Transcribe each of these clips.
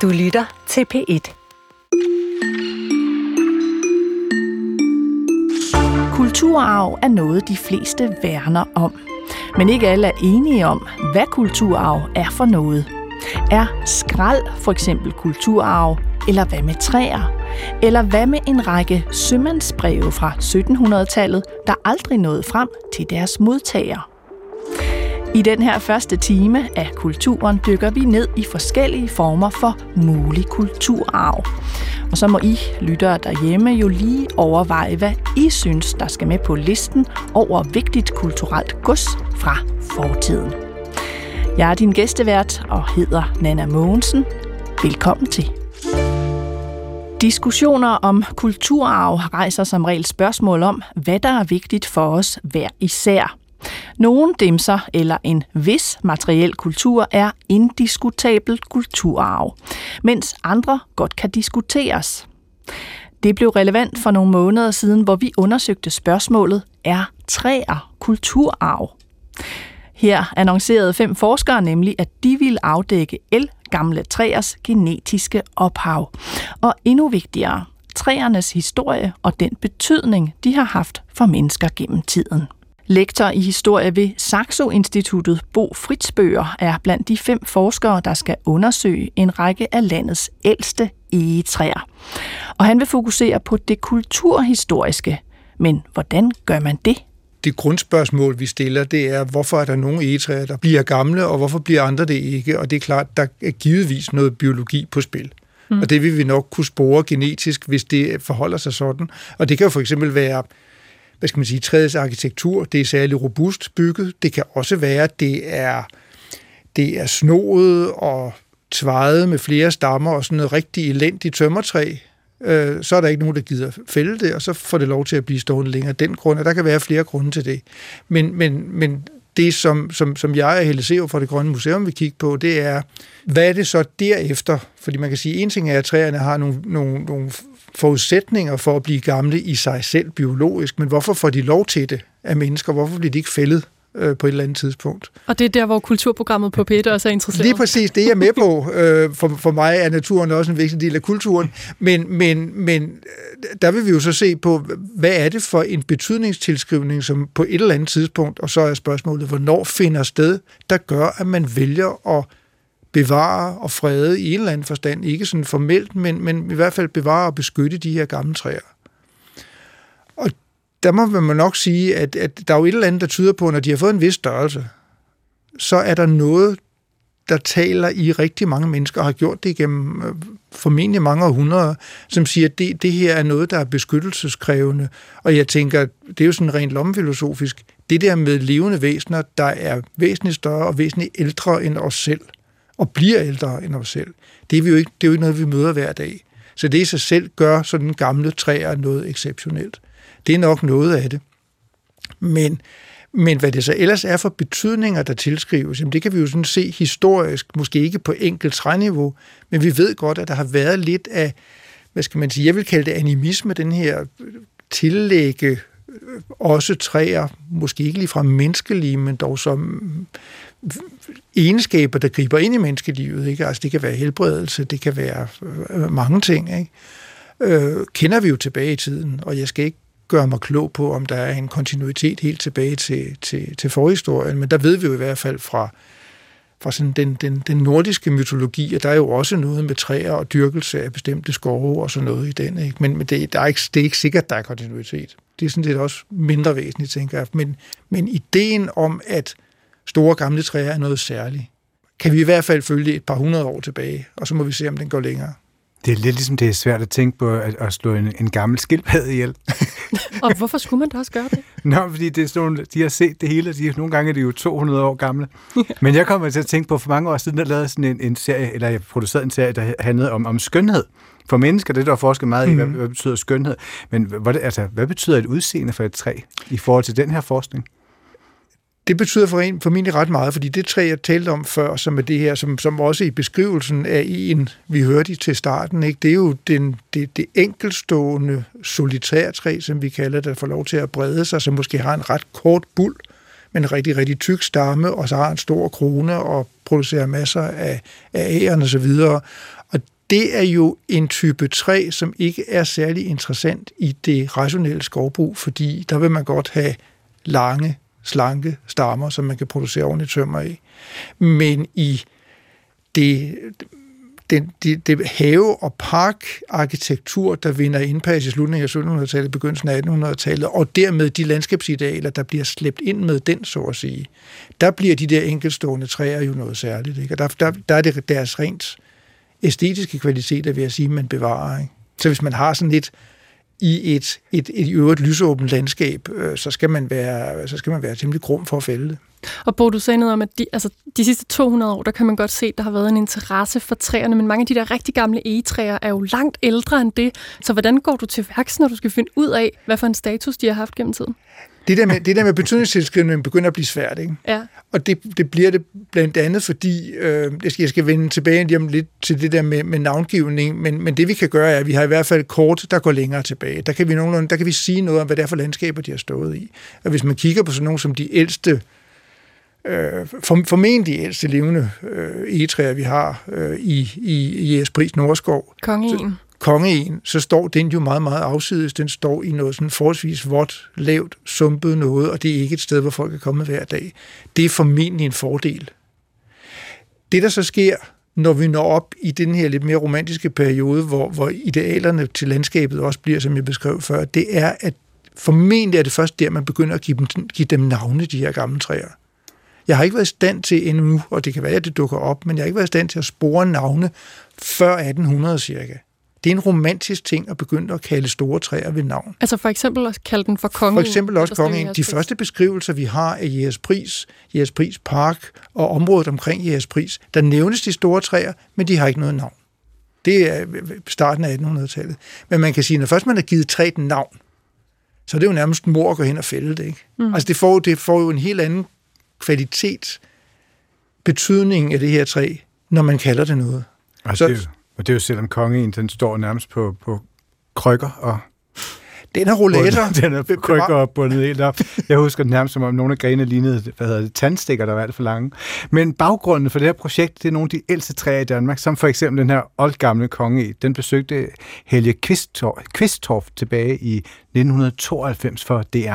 Du lytter til P1. Kulturarv er noget, de fleste værner om. Men ikke alle er enige om, hvad kulturarv er for noget. Er skrald for eksempel kulturarv, eller hvad med træer? Eller hvad med en række sømandsbreve fra 1700-tallet, der aldrig nåede frem til deres modtagere? I den her første time af Kulturen dykker vi ned i forskellige former for mulig kulturarv. Og så må I lyttere derhjemme jo lige overveje, hvad I synes, der skal med på listen over vigtigt kulturelt gods fra fortiden. Jeg er din gæstevært og hedder Nanna Mogensen. Velkommen til. Diskussioner om kulturarv rejser som regel spørgsmål om, hvad der er vigtigt for os hver især. Nogle dimser eller en vis materiel kultur er indiskutabel kulturarv, mens andre godt kan diskuteres. Det blev relevant for nogle måneder siden, hvor vi undersøgte spørgsmålet, er træer kulturarv? Her annoncerede 5 forskere nemlig, at de ville afdække ældgamle træers genetiske ophav. Og endnu vigtigere, træernes historie og den betydning, de har haft for mennesker gennem tiden. Lektor i historie ved Saxo Instituttet, Bo Fritzbøger, er blandt de 5 forskere, der skal undersøge en række af landets ældste egetræer. Og han vil fokusere på det kulturhistoriske. Men hvordan gør man det? Det grundspørgsmål, vi stiller, det er, hvorfor er der nogle egetræer, der bliver gamle, og hvorfor bliver andre det ikke? Og det er klart, der er givetvis noget biologi på spil. Og det vil vi nok kunne spore genetisk, hvis det forholder sig sådan. Og det kan jo for eksempel være, træets arkitektur, det er særlig robust bygget. Det kan også være, at det er snoet og tvejet med flere stammer og sådan noget rigtig elendigt tømmertræ. Så er der ikke nogen, der gider fælde det, og så får det lov til at blive stående længere. Den grund, og der kan være flere grunde til det. Men det, som jeg og Helle Serup fra Det Grønne Museum vil kigge på, det er, hvad er det så derefter? Fordi man kan sige, en ting er, at træerne har nogle forudsætninger for at blive gamle i sig selv biologisk, men hvorfor får de lov til det af mennesker? Hvorfor bliver de ikke fældet på et eller andet tidspunkt? Og det er der, hvor kulturprogrammet på P1 også er interesseret. Lige præcis, det er jeg med på. For mig er naturen også en vigtig del af kulturen, men der vil vi jo så se på, hvad er det for en betydningstilskrivning, som på et eller andet tidspunkt, og så er spørgsmålet, hvornår finder sted, der gør, at man vælger at bevare og frede i en eller anden forstand, ikke sådan formelt, men i hvert fald bevare og beskytte de her gamle træer. Og der må man nok sige, at der er jo et eller andet, der tyder på, når de har fået en vis størrelse, så er der noget, der taler i rigtig mange mennesker, og har gjort det igennem formentlig mange århundreder, som siger, at det her er noget, der er beskyttelseskrævende. Og jeg tænker, det er jo sådan rent lommefilosofisk, det der med levende væsener, der er væsentligt større og væsentligt ældre end os selv, og bliver ældre end os selv. Det er jo ikke noget, vi møder hver dag. Så det i sig selv gør sådan gamle træer noget exceptionelt. Det er nok noget af det. Men hvad det så ellers er for betydninger, der tilskrives, jamen det kan vi jo sådan se historisk, måske ikke på enkelt træniveau, men vi ved godt, at der har været lidt af, jeg vil kalde det animisme, den her tillægge også træer, måske ikke ligefrem menneskelige, men dog som egenskaber, der griber ind i menneskelivet. Ikke? Altså det kan være helbredelse, det kan være mange ting. Ikke? Kender vi jo tilbage i tiden, og jeg skal ikke gøre mig klog på, om der er en kontinuitet helt tilbage til forhistorien, men der ved vi jo i hvert fald fra sådan den nordiske mytologi, at der er jo også noget med træer og dyrkelse af bestemte skove og sådan noget i den. Ikke? Men det er ikke sikkert, at der er kontinuitet. Det er sådan set også mindre væsentligt, tænker jeg. Men ideen om, at store gamle træer er noget særligt, kan vi i hvert fald følge et par 100 år tilbage, og så må vi se, om den går længere. Det er lidt ligesom, det er svært at tænke på at slå en gammel skildpadde ihjel. Og hvorfor skulle man da også gøre det? Nå, fordi det er sådan, de har set det hele, nogle gange er de jo 200 år gamle. Men jeg kommer til at tænke på, for mange år siden, der lavede sådan en serie, eller jeg producerede en serie, der handlede om skønhed. For mennesker, det der er forsket meget i, hvad betyder skønhed. Men hvad betyder et udseende for et træ i forhold til den her forskning? Det betyder formentlig ret meget, fordi det træ, jeg talte om før, som er det her, som også i beskrivelsen af en, vi hørte til starten, ikke? Det er jo det enkeltstående solitærtræ, som vi kalder det, der får lov til at brede sig, som måske har en ret kort buld, en rigtig, rigtig tyk stamme, og så har en stor krone og producerer masser af æren og så videre. Og det er jo en type træ, som ikke er særlig interessant i det rationelle skovbrug, fordi der vil man godt have lange, slanke stammer, som man kan producere ordentligt tømmer af. Men i det have- og parkarkitektur, der vinder indpas i slutningen af 1700-tallet, begyndelsen af 1800-tallet, og dermed de landskabsidealer, der bliver slæbt ind med den, så at sige, der bliver de der enkeltstående træer jo noget særligt. Ikke? Og der er det deres rent æstetiske kvaliteter, vil jeg sige, man bevarer. Ikke? Så hvis man har sådan lidt i et øvrigt lysåbent landskab, så skal man være temmelig grum for at fælde det. Og Bo, du sagde noget om, at de sidste 200 år, der kan man godt se, at der har været en interesse for træerne, men mange af de der rigtig gamle egetræer er jo langt ældre end det. Så hvordan går du til værks, når du skal finde ud af, hvad for en status de har haft gennem tiden? Det der med betydningstilskrivning begynder at blive svært, ikke? Ja. Og det bliver det blandt andet, fordi jeg skal vende tilbage lige om lidt til det der med navngivning, men det vi kan gøre er, at vi har i hvert fald kort, der går længere tilbage. Der kan vi sige noget om, hvad det er for landskaber, de har stået i. Og hvis man kigger på sådan nogle som de ældste, formentlig ældste levende egetræer, vi har i Jægerspris Nordskov. Kongeegen, så står den jo meget, meget afsides. Den står i noget sådan forholdsvis vådt, lavt, sumpet noget, og det er ikke et sted, hvor folk er kommet hver dag. Det er formentlig en fordel. Det, der så sker, når vi når op i den her lidt mere romantiske periode, hvor idealerne til landskabet også bliver, som jeg beskrev før, det er, at formentlig er det først der, man begynder at give dem navne, de her gamle træer. Jeg har ikke været i stand til endnu, og det kan være, at det dukker op, men jeg har ikke været i stand til at spore navne før 1800 cirka. Det er en romantisk ting at begynde at kalde store træer ved navn. Altså for eksempel også kalde den for kongen? For eksempel også kongen. De første beskrivelser, vi har af Jægerspris Park og området omkring Jægerspris, der nævnes de store træer, men de har ikke noget navn. Det er starten af 1800-tallet. Men man kan sige, når først man har givet træet et navn, så er det jo nærmest mor at gå hen og fælde det, ikke? Altså det får jo en helt anden kvalitet, betydning af det her træ, når man kalder det noget. Altså, og det er jo selvom kongen, den står nærmest på krykker og... Den er rollator. Den er på krykker og bundet helt op. Jeg husker den nærmest som om nogle af grenene lignede, tandstikker, der var alt for lange. Men baggrunden for det her projekt, det er nogle af de ældste træer i Danmark, som for eksempel den her oldgamle konge. Den besøgte Helge Qvistorff tilbage i 1992 for DR.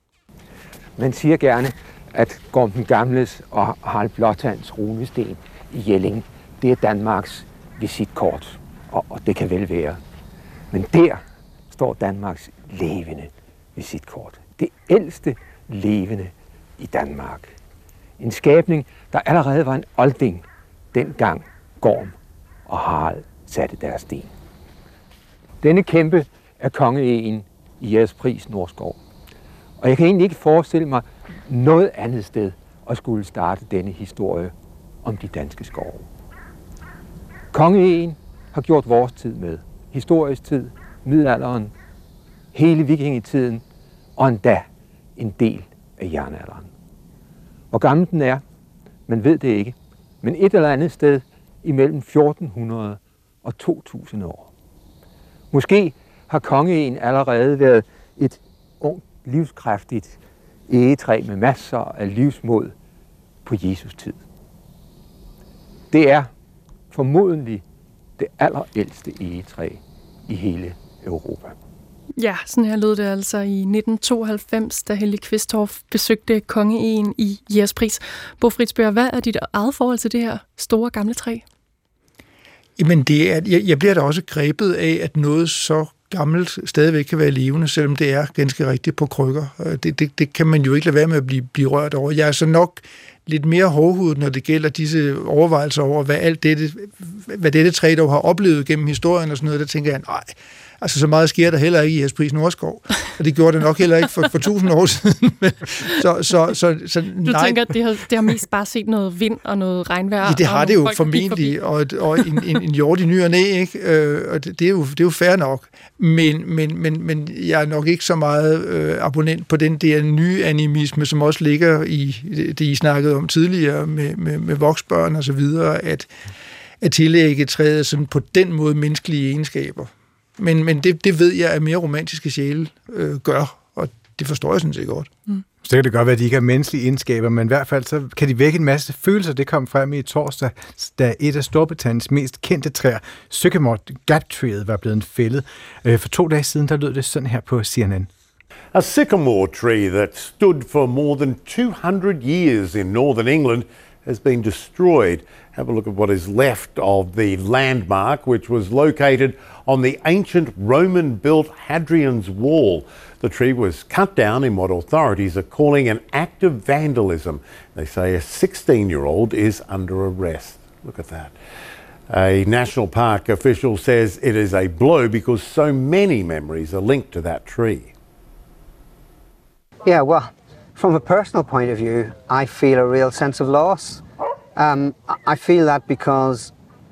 Man siger gerne, at Gorm den Gamles og Harald Blåtands runesten i Jelling, det er Danmarks visitkort, og det kan vel være. Men der står Danmarks levende visitkort. Det ældste levende i Danmark. En skabning, der allerede var en olding, dengang Gorm og Harald satte deres sten. Denne kæmpe er kongeegen i Jægerspris Nordskov. Og jeg kan egentlig ikke forestille mig noget andet sted at skulle starte denne historie om de danske skove. Kongeegen har gjort vores tid med. Historisk tid, middelalderen, hele vikingetiden og endda en del af jernalderen. Hvor gammel den er, man ved det ikke, men et eller andet sted imellem 1400 og 2000 år. Måske har kongeegen allerede været et ungt, livskræftigt egetræ med masser af livsmod på Jesus tid. Det er formodentlig det allerældste egetræ i hele Europa. Ja, sådan her lød det altså i 1992, da Helge Qvistorff besøgte kongeegen i Jægerspris. Bo Fridsbjerg, hvad er dit eget forhold til det her store gamle træ? Jamen, jeg bliver da også grebet af, at noget så gammelt stadigvæk kan være levende, selvom det er ganske rigtigt på krykker. Det kan man jo ikke lade være med at blive rørt over. Jeg er så nok lidt mere hårdhudet, når det gælder disse overvejelser over, hvad dette træ dog har oplevet gennem historien og sådan noget. Der tænker jeg, nej, altså så meget sker der heller ikke i Jægerspris Nordskov, og det gjorde det nok heller ikke for 1000 år siden. så du tænker, at det har mest bare set noget vind og noget regnvejr? Ja, det har det jo formentlig, og en jord i ny og næ, ikke? Og det er jo fair nok. Men jeg er nok ikke så meget abonnent på den der nye animisme, som også ligger i det, I snakkede om tidligere med voksbørn og så videre, at tillægge træet sådan på den måde menneskelige egenskaber. Men det ved jeg, at mere romantiske sjæle gør, og det forstår jeg sådan set godt. Så kan det godt være, at de ikke har menneskelige egenskaber, men i hvert fald så kan de vække en masse følelser. Det kom frem i torsdag, da et af Storbritanniens mest kendte træer, Sycamore Gap-træet, var blevet fældet. For 2 dage siden, der lød det sådan her på CNN. A sycamore tree that stood for more than 200 years in northern England has been destroyed. Have a look at what is left of the landmark, which was located on the ancient Roman-built Hadrian's Wall. The tree was cut down in what authorities are calling an act of vandalism. They say a 16-year-old is under arrest. Look at that. A national park official says it is a blow because so many memories are linked to that tree. Yeah, well, from a personal point of view, I feel a real sense of loss. I feel that because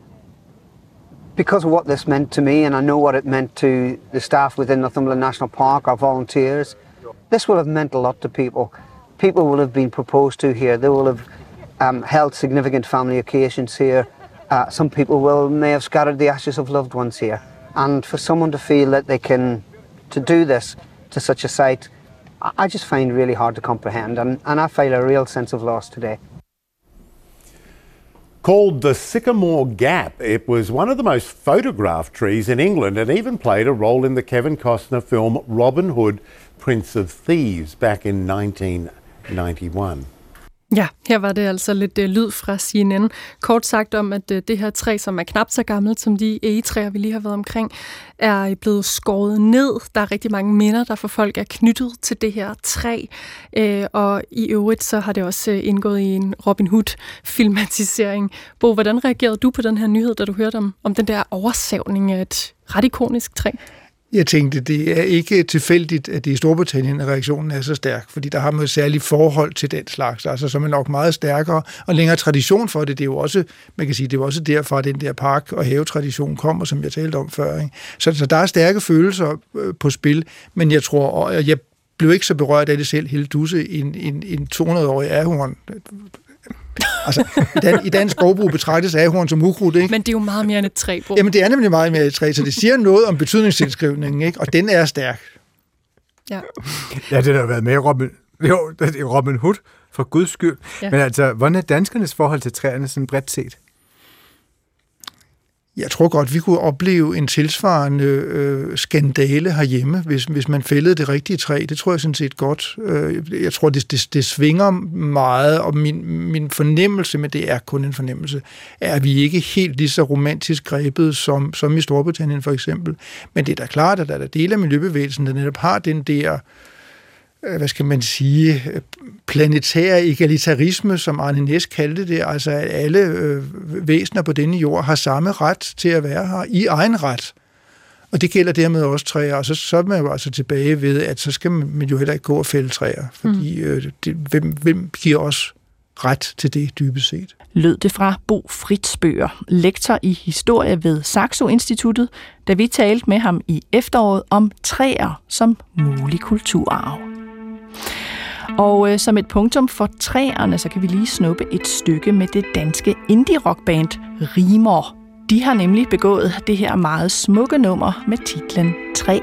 of what this meant to me, and I know what it meant to the staff within Northumberland National Park, our volunteers. This will have meant a lot to people. People will have been proposed to here. They will have held significant family occasions here. Some people may have scattered the ashes of loved ones here. And for someone to feel that they can to do this to such a site, I just find really hard to comprehend, and I feel a real sense of loss today. Called the Sycamore Gap, it was one of the most photographed trees in England and even played a role in the Kevin Costner film Robin Hood, Prince of Thieves back in 1991. Ja, her var det altså lidt lyd fra CNN. Kort sagt om, at det her træ, som er knap så gammelt som de egetræer, vi lige har været omkring, er blevet skåret ned. Der er rigtig mange minder, der for folk er knyttet til det her træ. Og i øvrigt så har det også indgået i en Robin Hood-filmatisering. Bo, hvordan reagerede du på den her nyhed, da du hørte om den der oversavning af et ret ikonisk træ? Jeg tænkte, det er ikke tilfældigt, at det i Storbritannien reaktionen er så stærk, fordi der har man et særligt forhold til den slags, altså som er nok meget stærkere og længere tradition for det. Det er jo også, man kan sige, det er jo også derfra, den der park- og havetradition kommer, som jeg talte om før. Ikke? Så der er stærke følelser på spil, men jeg tror, og jeg blev ikke så berørt af det selv, hele dusse, en 200-årig ahorn. Altså, i dansk sprogbrug betragtes ahorn som ukrudt, ikke? Men det er jo meget mere end et træ, Bo. Jamen, det er nemlig meget mere end et træ, så det siger noget om betydningstilskrivningen, ikke? Og den er stærk. Ja, det har været med i Robin Hood, for guds skyld. Ja. Men altså, hvordan er danskernes forhold til træerne sådan bredt set? Jeg tror godt, vi kunne opleve en tilsvarende skandale herhjemme, hvis man fældede det rigtige træ. Det tror jeg sådan set godt. Jeg tror, det svinger meget, og min fornemmelse, men det er kun en fornemmelse, er, at vi ikke helt lige så romantisk grebet som i Storbritannien for eksempel. Men det er da klart, at der er dele af miljøbevægelsen, der netop har den der, hvad skal man sige, planetær egalitarisme, som Arne Næs kaldte det, altså at alle væsener på denne jord har samme ret til at være her i egen ret. Og det gælder dermed også træer, og så er man jo altså tilbage ved, at så skal man jo heller ikke gå og fælde træer, fordi hvem giver os ret til det dybest set? Lød det fra Bo Fritzbøger, lektor i historie ved Saxo Instituttet, da vi talte med ham i efteråret om træer som mulig kulturarv. Og som et punktum for træerne, så kan vi lige snuppe et stykke med det danske indie-rockband Rimor. De har nemlig begået det her meget smukke nummer med titlen Træ.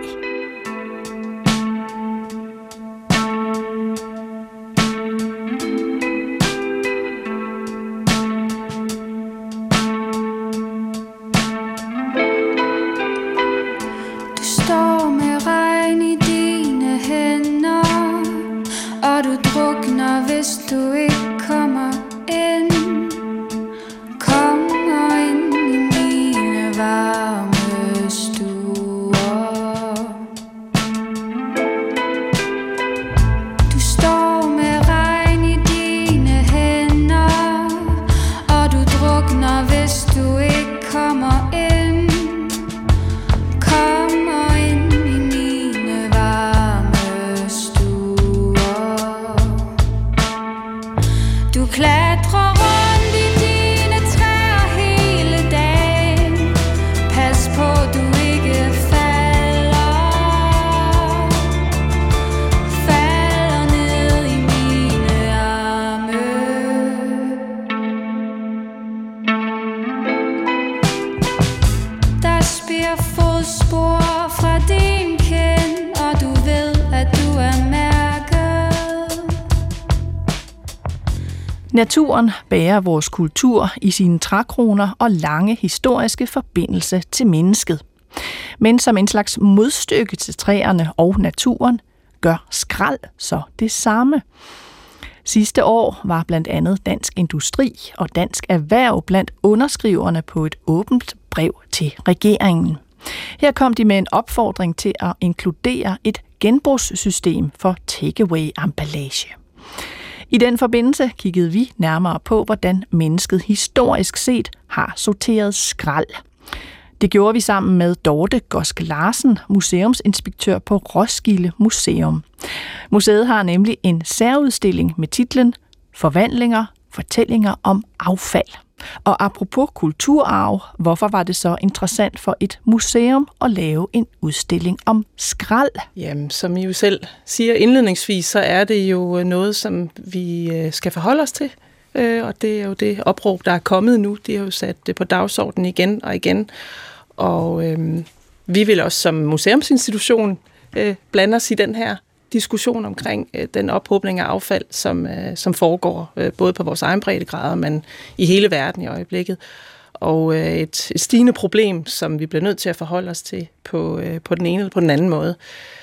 Naturen bærer vores kultur i sine trækroner og lange historiske forbindelse til mennesket. Men som en slags modstykke til træerne og naturen, gør skrald så det samme. Sidste år var blandt andet Dansk Industri og Dansk Erhverv blandt underskriverne på et åbent brev til regeringen. Her kom de med en opfordring til at inkludere et genbrugssystem for takeaway-emballage. I den forbindelse kiggede vi nærmere på, hvordan mennesket historisk set har sorteret skrald. Det gjorde vi sammen med Dorte Gosk Larsen, museumsinspektør på Roskilde Museum. Museet har nemlig en særudstilling med titlen Forvandlinger, fortællinger om affald. Og apropos kulturarv, hvorfor var det så interessant for et museum at lave en udstilling om skrald? Jamen, som I jo selv siger indledningsvis, så er det jo noget, som vi skal forholde os til. Og det er jo det opråb, der er kommet nu. De har jo sat det på dagsordenen igen og igen. Og vi vil også som museumsinstitution blande os i den her diskussion omkring den ophobning af affald, som foregår både på vores egen breddegrader, men i hele verden i øjeblikket. Og et stigende problem, som vi bliver nødt til at forholde os til på den ene eller på den anden måde.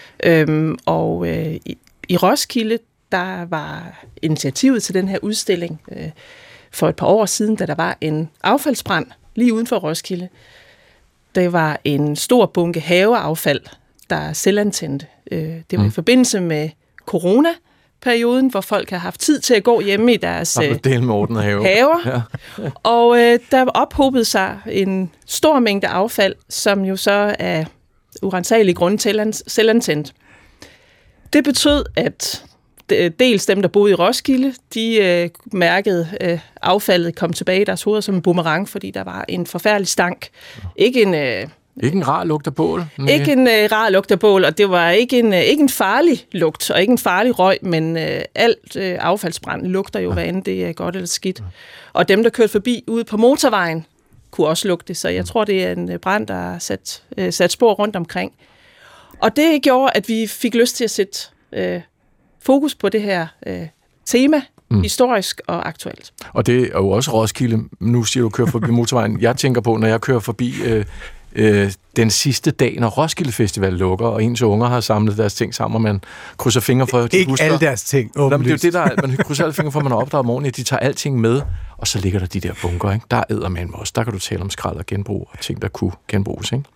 I Roskilde, der var initiativet til den her udstilling for et par år siden, da der var en affaldsbrand lige uden for Roskilde. Der var en stor bunke haveaffald, der selvantændte. Det var i forbindelse med coronaperioden, hvor folk har haft tid til at gå hjemme i deres haver. Ja. Og der ophobede sig en stor mængde affald, som jo så af urensagelige grunde selvantændt. Det betød, at dels dem, der boede i Roskilde, de mærkede affaldet kom tilbage i deres hoveder som en boomerang, fordi der var en forfærdelig stank. Ikke en rar lugt af bål? Nej. Ikke en rar lugt af bål, og det var ikke en farlig lugt, og ikke en farlig røg, men alt affaldsbrand lugter jo, hvad end det er godt eller skidt. Og dem, der kørte forbi ude på motorvejen, kunne også lugte, så jeg tror, det er en brand, der har sat spor rundt omkring. Og det gjorde, at vi fik lyst til at sætte fokus på det her tema, historisk og aktuelt. Og det er jo også Roskilde. Nu siger du, kører forbi motorvejen. Jeg tænker på, når jeg kører forbi den sidste dag, når Roskilde Festival lukker, og ens unger har samlet deres ting sammen, og man krydser fingre for... Ikke alle deres ting, åbenlyst. Det er jo det, man krydser alle fingre for, man har opdaget om morgenen, at de tager alting med, og så ligger der de der bunker, ikke? Der er eddermame også. Der kan du tale om skrald og genbrug, og ting, der kunne genbruges, ikke?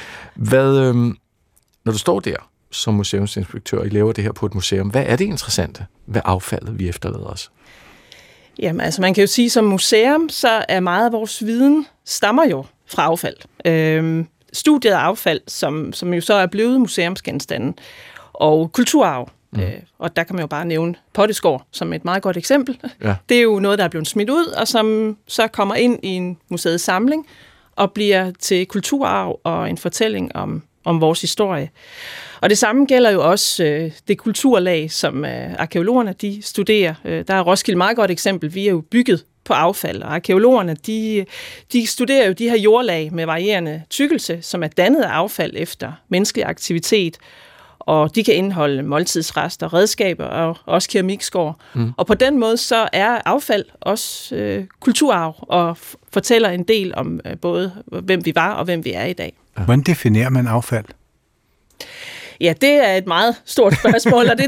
Når du står der som museumsinspektør, og I laver det her på et museum, hvad er det interessante ved affaldet, vi efterlader os? Jamen, altså man kan jo sige, som museum, så er meget af vores viden stammer jo fra affald. Studiet af affald, som jo så er blevet museumsgenstanden, og kulturarv. Og der kan man jo bare nævne Potteskår som et meget godt eksempel. Ja. Det er jo noget, der er blevet smidt ud, og som så kommer ind i en museets samling, og bliver til kulturarv og en fortælling om vores historie. Og det samme gælder jo også det kulturlag, som arkæologerne de studerer. Der er Roskilde meget godt eksempel. Vi er jo bygget på affald, og arkæologerne de studerer jo de her jordlag med varierende tykkelse, som er dannet af affald efter menneskelig aktivitet, og de kan indeholde måltidsrester, redskaber og også keramikskår. Og på den måde så er affald også kulturarv og fortæller en del om både hvem vi var og hvem vi er i dag. Hvordan definerer man affald? Ja, det er et meget stort spørgsmål, og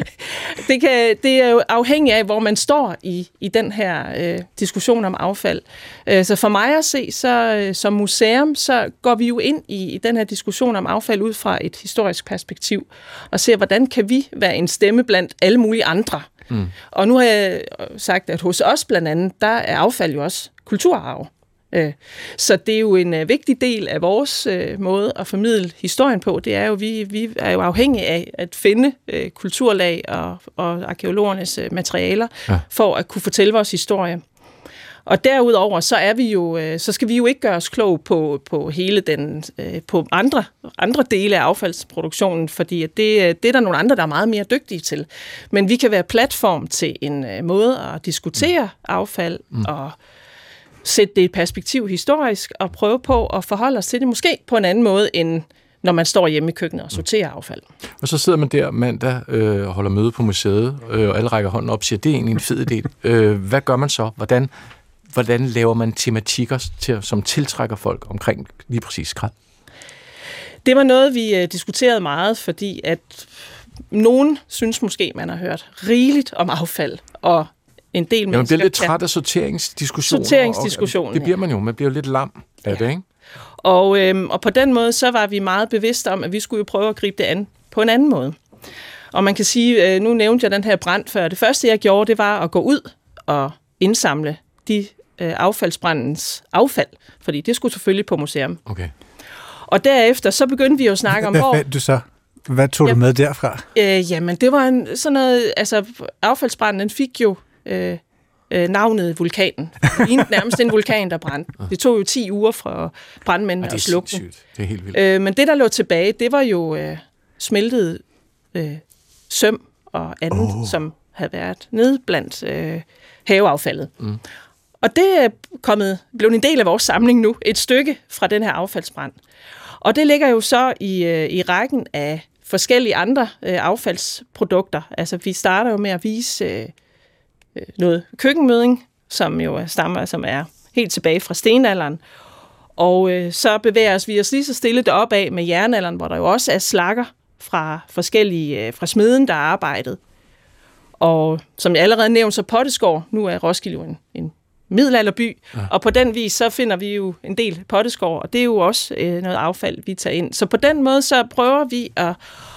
det er jo afhængigt af, hvor man står i den her diskussion om affald. Så for mig at se, så som museum, så går vi jo ind i den her diskussion om affald ud fra et historisk perspektiv, og ser, hvordan kan vi være en stemme blandt alle mulige andre. Og nu har jeg sagt, at hos os blandt andet, der er affald jo også kulturarv. Så det er jo en vigtig del af vores måde at formidle historien på. Det er jo, vi er jo afhængige af at finde kulturlag og arkæologernes materialer for at kunne fortælle vores historie. Og derudover så skal vi jo ikke gøre os klog på hele den på andre dele af affaldsproduktionen, fordi det er der nogle andre, der er meget mere dygtige til. Men vi kan være platform til en måde at diskutere affald og sætte det i perspektiv historisk og prøve på at forholde os til det måske på en anden måde end når man står hjemme i køkkenet og sorterer affald. Og så sidder man der mandag og holder møde på museet, og alle rækker hånden op og siger, det er egentlig en fed idé. Hvad gør man så? Hvordan laver man tematikker, som tiltrækker folk omkring lige præcis skrald? Det var noget, vi diskuterede meget, fordi at nogen synes måske, man har hørt rigeligt om affald, og en del mennesker... Man bliver lidt træt af sorteringsdiskussioner. Det bliver man jo. Man bliver jo lidt lam af det, ikke? Og på den måde, så var vi meget bevidste om, at vi skulle jo prøve at gribe det an på en anden måde. Og man kan sige, nu nævnte jeg den her brand før. Det første, jeg gjorde, det var at gå ud og indsamle de affaldsbrandens affald, fordi det skulle selvfølgelig på museum. Okay. Og derefter, så begyndte vi jo at snakke om, hvor... Hvad du så? Hvad tog du med derfra? Jamen, det var sådan noget... Altså, affaldsbranden, den fik jo navnet vulkanen. Det lignede nærmest en vulkan, der brændte. Det tog jo 10 uger fra brandmændene at slukke den. Det er helt vildt. Men det, der lå tilbage, det var jo smeltet søm og andet, som havde været nede blandt haveaffaldet. Mm. Og det er blevet en del af vores samling nu, et stykke fra den her affaldsbrand. Og det ligger jo så i rækken af forskellige andre affaldsprodukter. Altså, vi starter jo med at vise noget køkkenmødding, som jo som er helt tilbage fra stenalderen. Og så bevæger vi os lige så stille deroppe af med jernalderen, hvor der jo også er slakker fra forskellige, fra smeden, der er arbejdet. Og som jeg allerede nævnte, så Potteskår, nu er Roskilde jo en middelalderby, og på den vis, så finder vi jo en del Potteskår, og det er jo også noget affald, vi tager ind. Så på den måde, så prøver vi at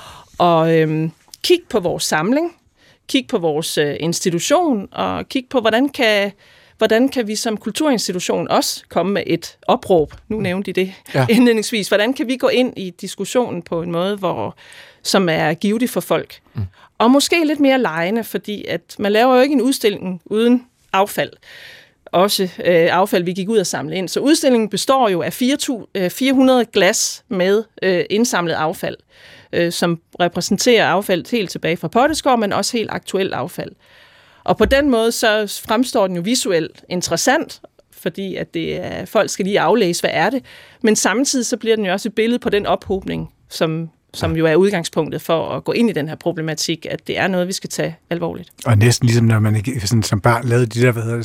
kigge på vores samling, kigge på vores institution, og kigge på, hvordan kan vi som kulturinstitution også komme med et opråb. Nu nævnte de det indledningsvis. Hvordan kan vi gå ind i diskussionen på en måde, som er givtig for folk? Mm. Og måske lidt mere legende, fordi at man laver jo ikke en udstilling uden affald. Også affald, vi gik ud og samle ind. Så udstillingen består jo af 400 glas med indsamlet affald, som repræsenterer affald helt tilbage fra Potteskår, men også helt aktuelt affald. Og på den måde så fremstår den jo visuelt interessant, fordi at folk skal lige aflæse, hvad er det. Men samtidig så bliver den jo også et billede på den ophobning, som jo er udgangspunktet for at gå ind i den her problematik, at det er noget, vi skal tage alvorligt. Og næsten ligesom, når man sådan, som barn lavede de der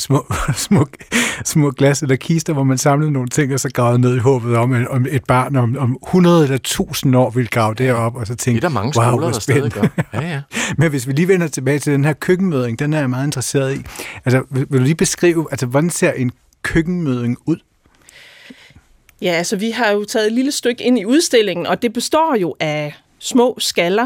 små glas eller kister, hvor man samlede nogle ting, og så gravede ned i håbet om et barn om 100 eller 1000 år ville grave derop, og så tænkte, det er der mange skoler, der stadig gør. Ja. Men hvis vi lige vender tilbage til den her køkkenmøding, den er jeg meget interesseret i. Altså, vil du lige beskrive, altså, hvordan ser en køkkenmøding ud? Ja, altså vi har jo taget et lille stykke ind i udstillingen, og det består jo af små skaller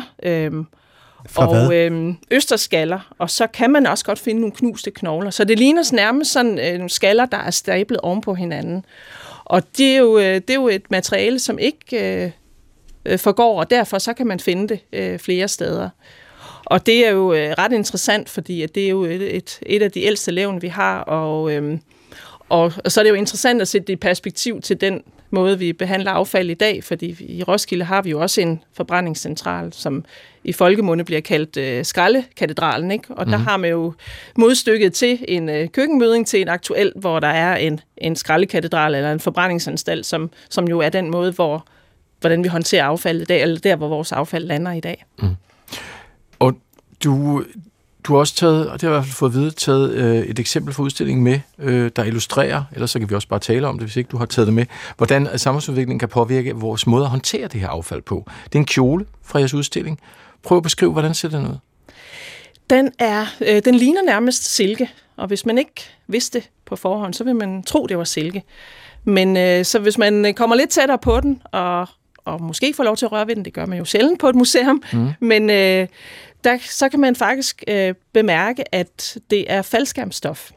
og østerskaller, og så kan man også godt finde nogle knuste knogler. Så det ligner nærmest sådan nogle skaller, der er stablet oven på hinanden. Og det er jo et materiale, som ikke forgår, og derfor så kan man finde det flere steder. Og det er jo ret interessant, fordi det er jo et af de ældste levn, vi har, og så er det jo interessant at sætte det i perspektiv til den måde, vi behandler affald i dag, fordi i Roskilde har vi jo også en forbrændingscentral, som i folkemunde bliver kaldt skraldekatedralen, ikke? Og der har man jo modstykket til en køkkenmøding til en aktuel, hvor der er en skraldekatedral eller en forbrændingsanstalt, som jo er den måde, hvordan vi håndterer affald i dag, eller der, hvor vores affald lander i dag. Mm. Og du har også taget, og det har jeg i hvert fald fået at vide, et eksempel fra udstillingen med, der illustrerer, ellers så kan vi også bare tale om det, hvis ikke du har taget det med, hvordan samfundsudviklingen kan påvirke vores måde at håndtere det her affald på. Det er en kjole fra jeres udstilling. Prøv at beskrive, hvordan ser den ud? Den ligner nærmest silke, og hvis man ikke vidste det på forhånd, så vil man tro, det var silke. Men så hvis man kommer lidt tættere på den, og måske får lov til at røre ved den, det gør man jo sjældent på et museum, men så kan man faktisk bemærke, at det er faldskærmsstof.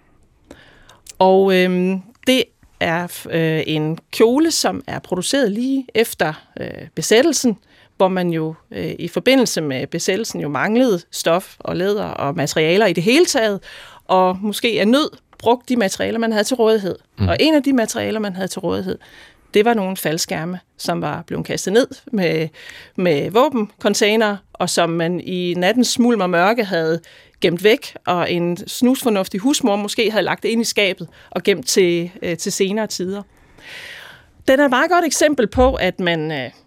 Og det er en kjole, som er produceret lige efter besættelsen, hvor man jo i forbindelse med besættelsen jo manglede stof og læder og materialer i det hele taget, og måske af nød brugt de materialer, man havde til rådighed. Og en af de materialer, man havde til rådighed, det var nogle faldskærme, som var blevet kastet ned med våbencontainere, og som man i nattens smulm og mørke havde gemt væk, og en snusfornuftig husmor måske havde lagt det ind i skabet og gemt til senere tider. Den er et meget godt eksempel på, at man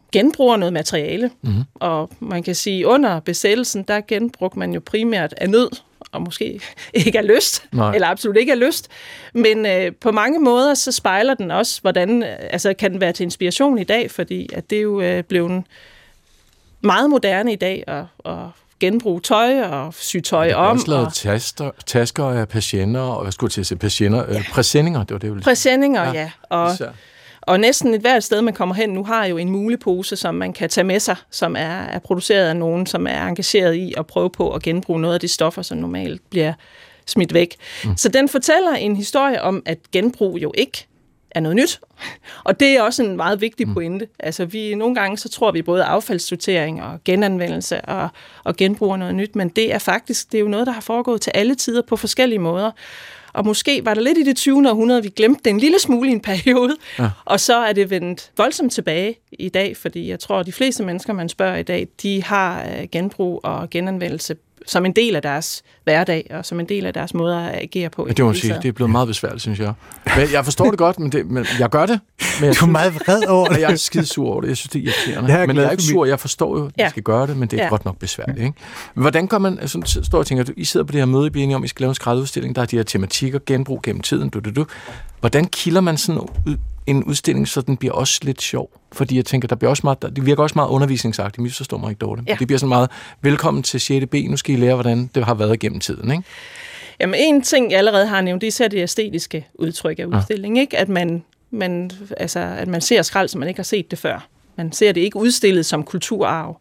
genbruger noget materiale. Mm-hmm. Og man kan sige, under besættelsen, der genbrugte man jo primært af nød, og måske ikke af lyst, eller absolut ikke af lyst. Men på mange måder, så spejler den også, hvordan kan den være til inspiration i dag, fordi at det er jo blevet meget moderne i dag at genbruge tøj og sy tøj om. Der er også lavet tasker af persienner, og jeg skulle til at sige persienner, præsendinger, det var det, jeg ville sige. Præsendinger, ja. Og næsten et hvert sted, man kommer hen nu, har jo en mulepose, som man kan tage med sig, som er produceret af nogen, som er engageret i at prøve på at genbruge noget af de stoffer, som normalt bliver smidt væk. Så den fortæller en historie om, at genbrug jo ikke er noget nyt. Og det er også en meget vigtig pointe. Altså nogle gange så tror vi både affaldssortering og genanvendelse og genbrug er noget nyt, men det er jo noget, der har foregået til alle tider på forskellige måder. Og måske var der lidt i det 20. århundrede, vi glemte det en lille smule i en periode, og så er det vendt voldsomt tilbage i dag, fordi jeg tror, at de fleste mennesker, man spørger i dag, de har genbrug og genanvendelse som en del af deres hverdag, og som en del af deres måde at agere på. Det må man sige, det er blevet meget besværligt, synes jeg. Men jeg forstår det godt, men jeg gør det. Men du er meget vred over det. Jeg er skidesur over det. Jeg synes, det er irriterende. Men jeg er ikke sur, jeg forstår jo, at jeg skal gøre det, men det er godt nok besværligt. Ikke? Men hvordan kan man, står og tænker, I sidder på det her møde, I bliver enige om, I skal lave en skraldeudstilling, der er de her tematikker, genbrug gennem tiden, Hvordan kilder man sådan en udstilling, så den bliver også lidt sjov? Fordi jeg tænker, det virker også meget undervisningsagtigt, men så står mig ikke dårligt. Ja. Det bliver sådan meget, velkommen til 6. B, nu skal I lære, hvordan det har været gennem tiden, ikke? Jamen, en ting, jeg allerede har nævnt, det er især det æstetiske udtryk af udstillingen, ikke? At man ser skrald, som man ikke har set det før. Man ser det ikke udstillet som kulturarv.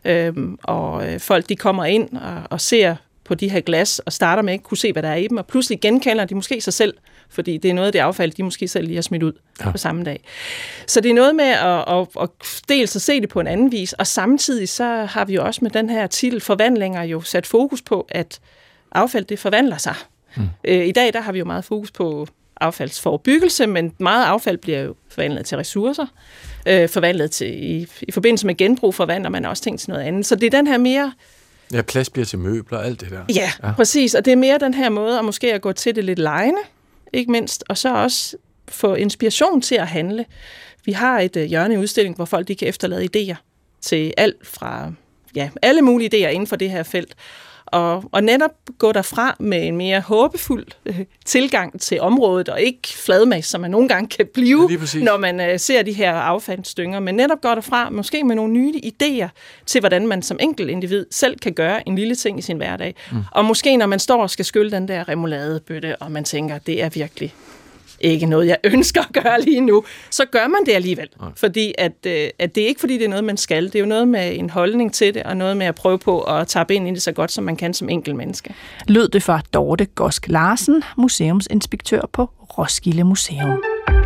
Og folk, de kommer ind og ser på de her glas, og starter med at ikke kunne se, hvad der er i dem, og pludselig genkender de måske sig selv, fordi det er noget af det affald, de måske selv lige har smidt ud på samme dag. Så det er noget med at dels at se det på en anden vis, og samtidig så har vi jo også med den her titel forvandlinger jo sat fokus på, at affald, det forvandler sig. I dag, der har vi jo meget fokus på affaldsforebyggelse, men meget affald bliver jo forvandlet til ressourcer. Forvandlet til, i forbindelse med genbrug forvandler man også ting til noget andet. Så det er den her mere... Ja, plads bliver til møbler og alt det der. Ja, præcis. Og det er mere den her måde, at måske at gå til det lidt legende, ikke mindst, og så også få inspiration til at handle. Vi har et hjørne i udstillingen, hvor folk de kan efterlade idéer til alt fra, alle mulige idéer inden for det her felt. Og netop gå derfra med en mere håbefuld tilgang til området, og ikke fladmas, som man nogle gange kan blive, når man ser de her affaldsstynger, men netop gå derfra måske med nogle nye idéer til, hvordan man som enkelt individ selv kan gøre en lille ting i sin hverdag. Og måske når man står og skal skylle den der remouladebøtte, og man tænker, det er virkelig ikke noget, jeg ønsker at gøre lige nu, så gør man det alligevel. Fordi at det er ikke, fordi det er noget, man skal. Det er jo noget med en holdning til det, og noget med at prøve på at tappe ind i det så godt, som man kan som enkelt menneske. Lød det fra Dorte Gosk Larsen, museumsinspektør på Roskilde Museum.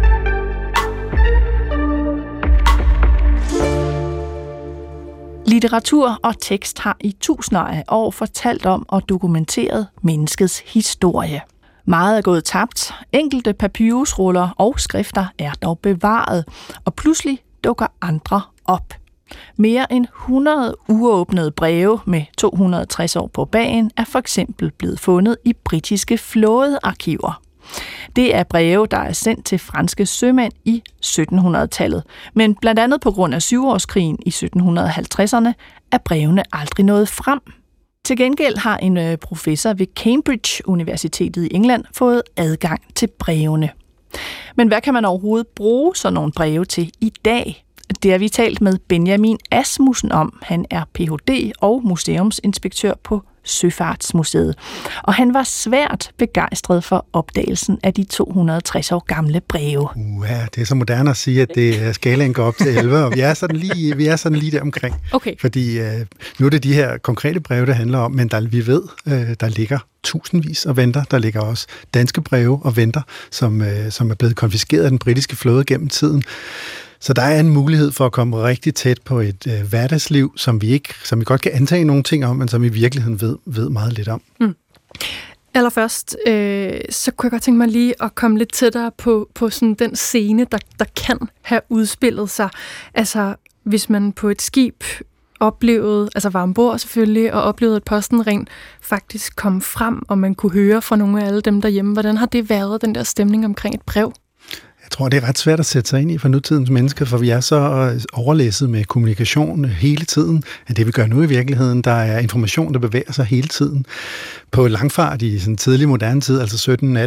Litteratur og tekst har i tusinder af år fortalt om og dokumenteret menneskets historie. Meget er gået tabt, enkelte papyrusruller og skrifter er dog bevaret, og pludselig dukker andre op. Mere end 100 uåbnede breve med 260 år på bagen er for eksempel blevet fundet i britiske flådearkiver. Det er breve, der er sendt til franske sømænd i 1700-tallet, men blandt andet på grund af syvårskrigen i 1750'erne er brevene aldrig nået frem. Til gengæld har en professor ved Cambridge Universitetet i England fået adgang til brevene. Men hvad kan man overhovedet bruge sådan nogle breve til i dag? Det har vi talt med Benjamin Asmussen om. Han er Ph.D. og museumsinspektør på Søfartsmuseet. Og han var svært begejstret for opdagelsen af de 260 år gamle breve. Det er så moderne at sige, at det skalaen går op til 11, og vi er sådan lige der omkring. Okay. Fordi nu er det de her konkrete breve, det handler om, men vi ved, der ligger tusindvis og venter. Der ligger også danske breve og venter, som er blevet konfiskeret af den britiske flåde gennem tiden. Så der er en mulighed for at komme rigtig tæt på et hverdagsliv, som vi godt kan antage nogle ting om, men som i virkeligheden ved meget lidt om. Allerførst, så kunne jeg godt tænke mig lige at komme lidt tættere på sådan den scene, der kan have udspillet sig. Altså, hvis man på et skib oplevede, altså var ombord selvfølgelig, og oplevede, at posten rent faktisk kom frem, og man kunne høre fra nogle af alle dem derhjemme. Hvordan har det været, den der stemning omkring et brev? tror, det er ret svært at sætte sig ind i for nutidens mennesker, for vi er så overlæsset med kommunikation hele tiden, at det vi gør nu i virkeligheden, der er information, der bevæger sig hele tiden. På langfart i sådan tidlig moderne tid, altså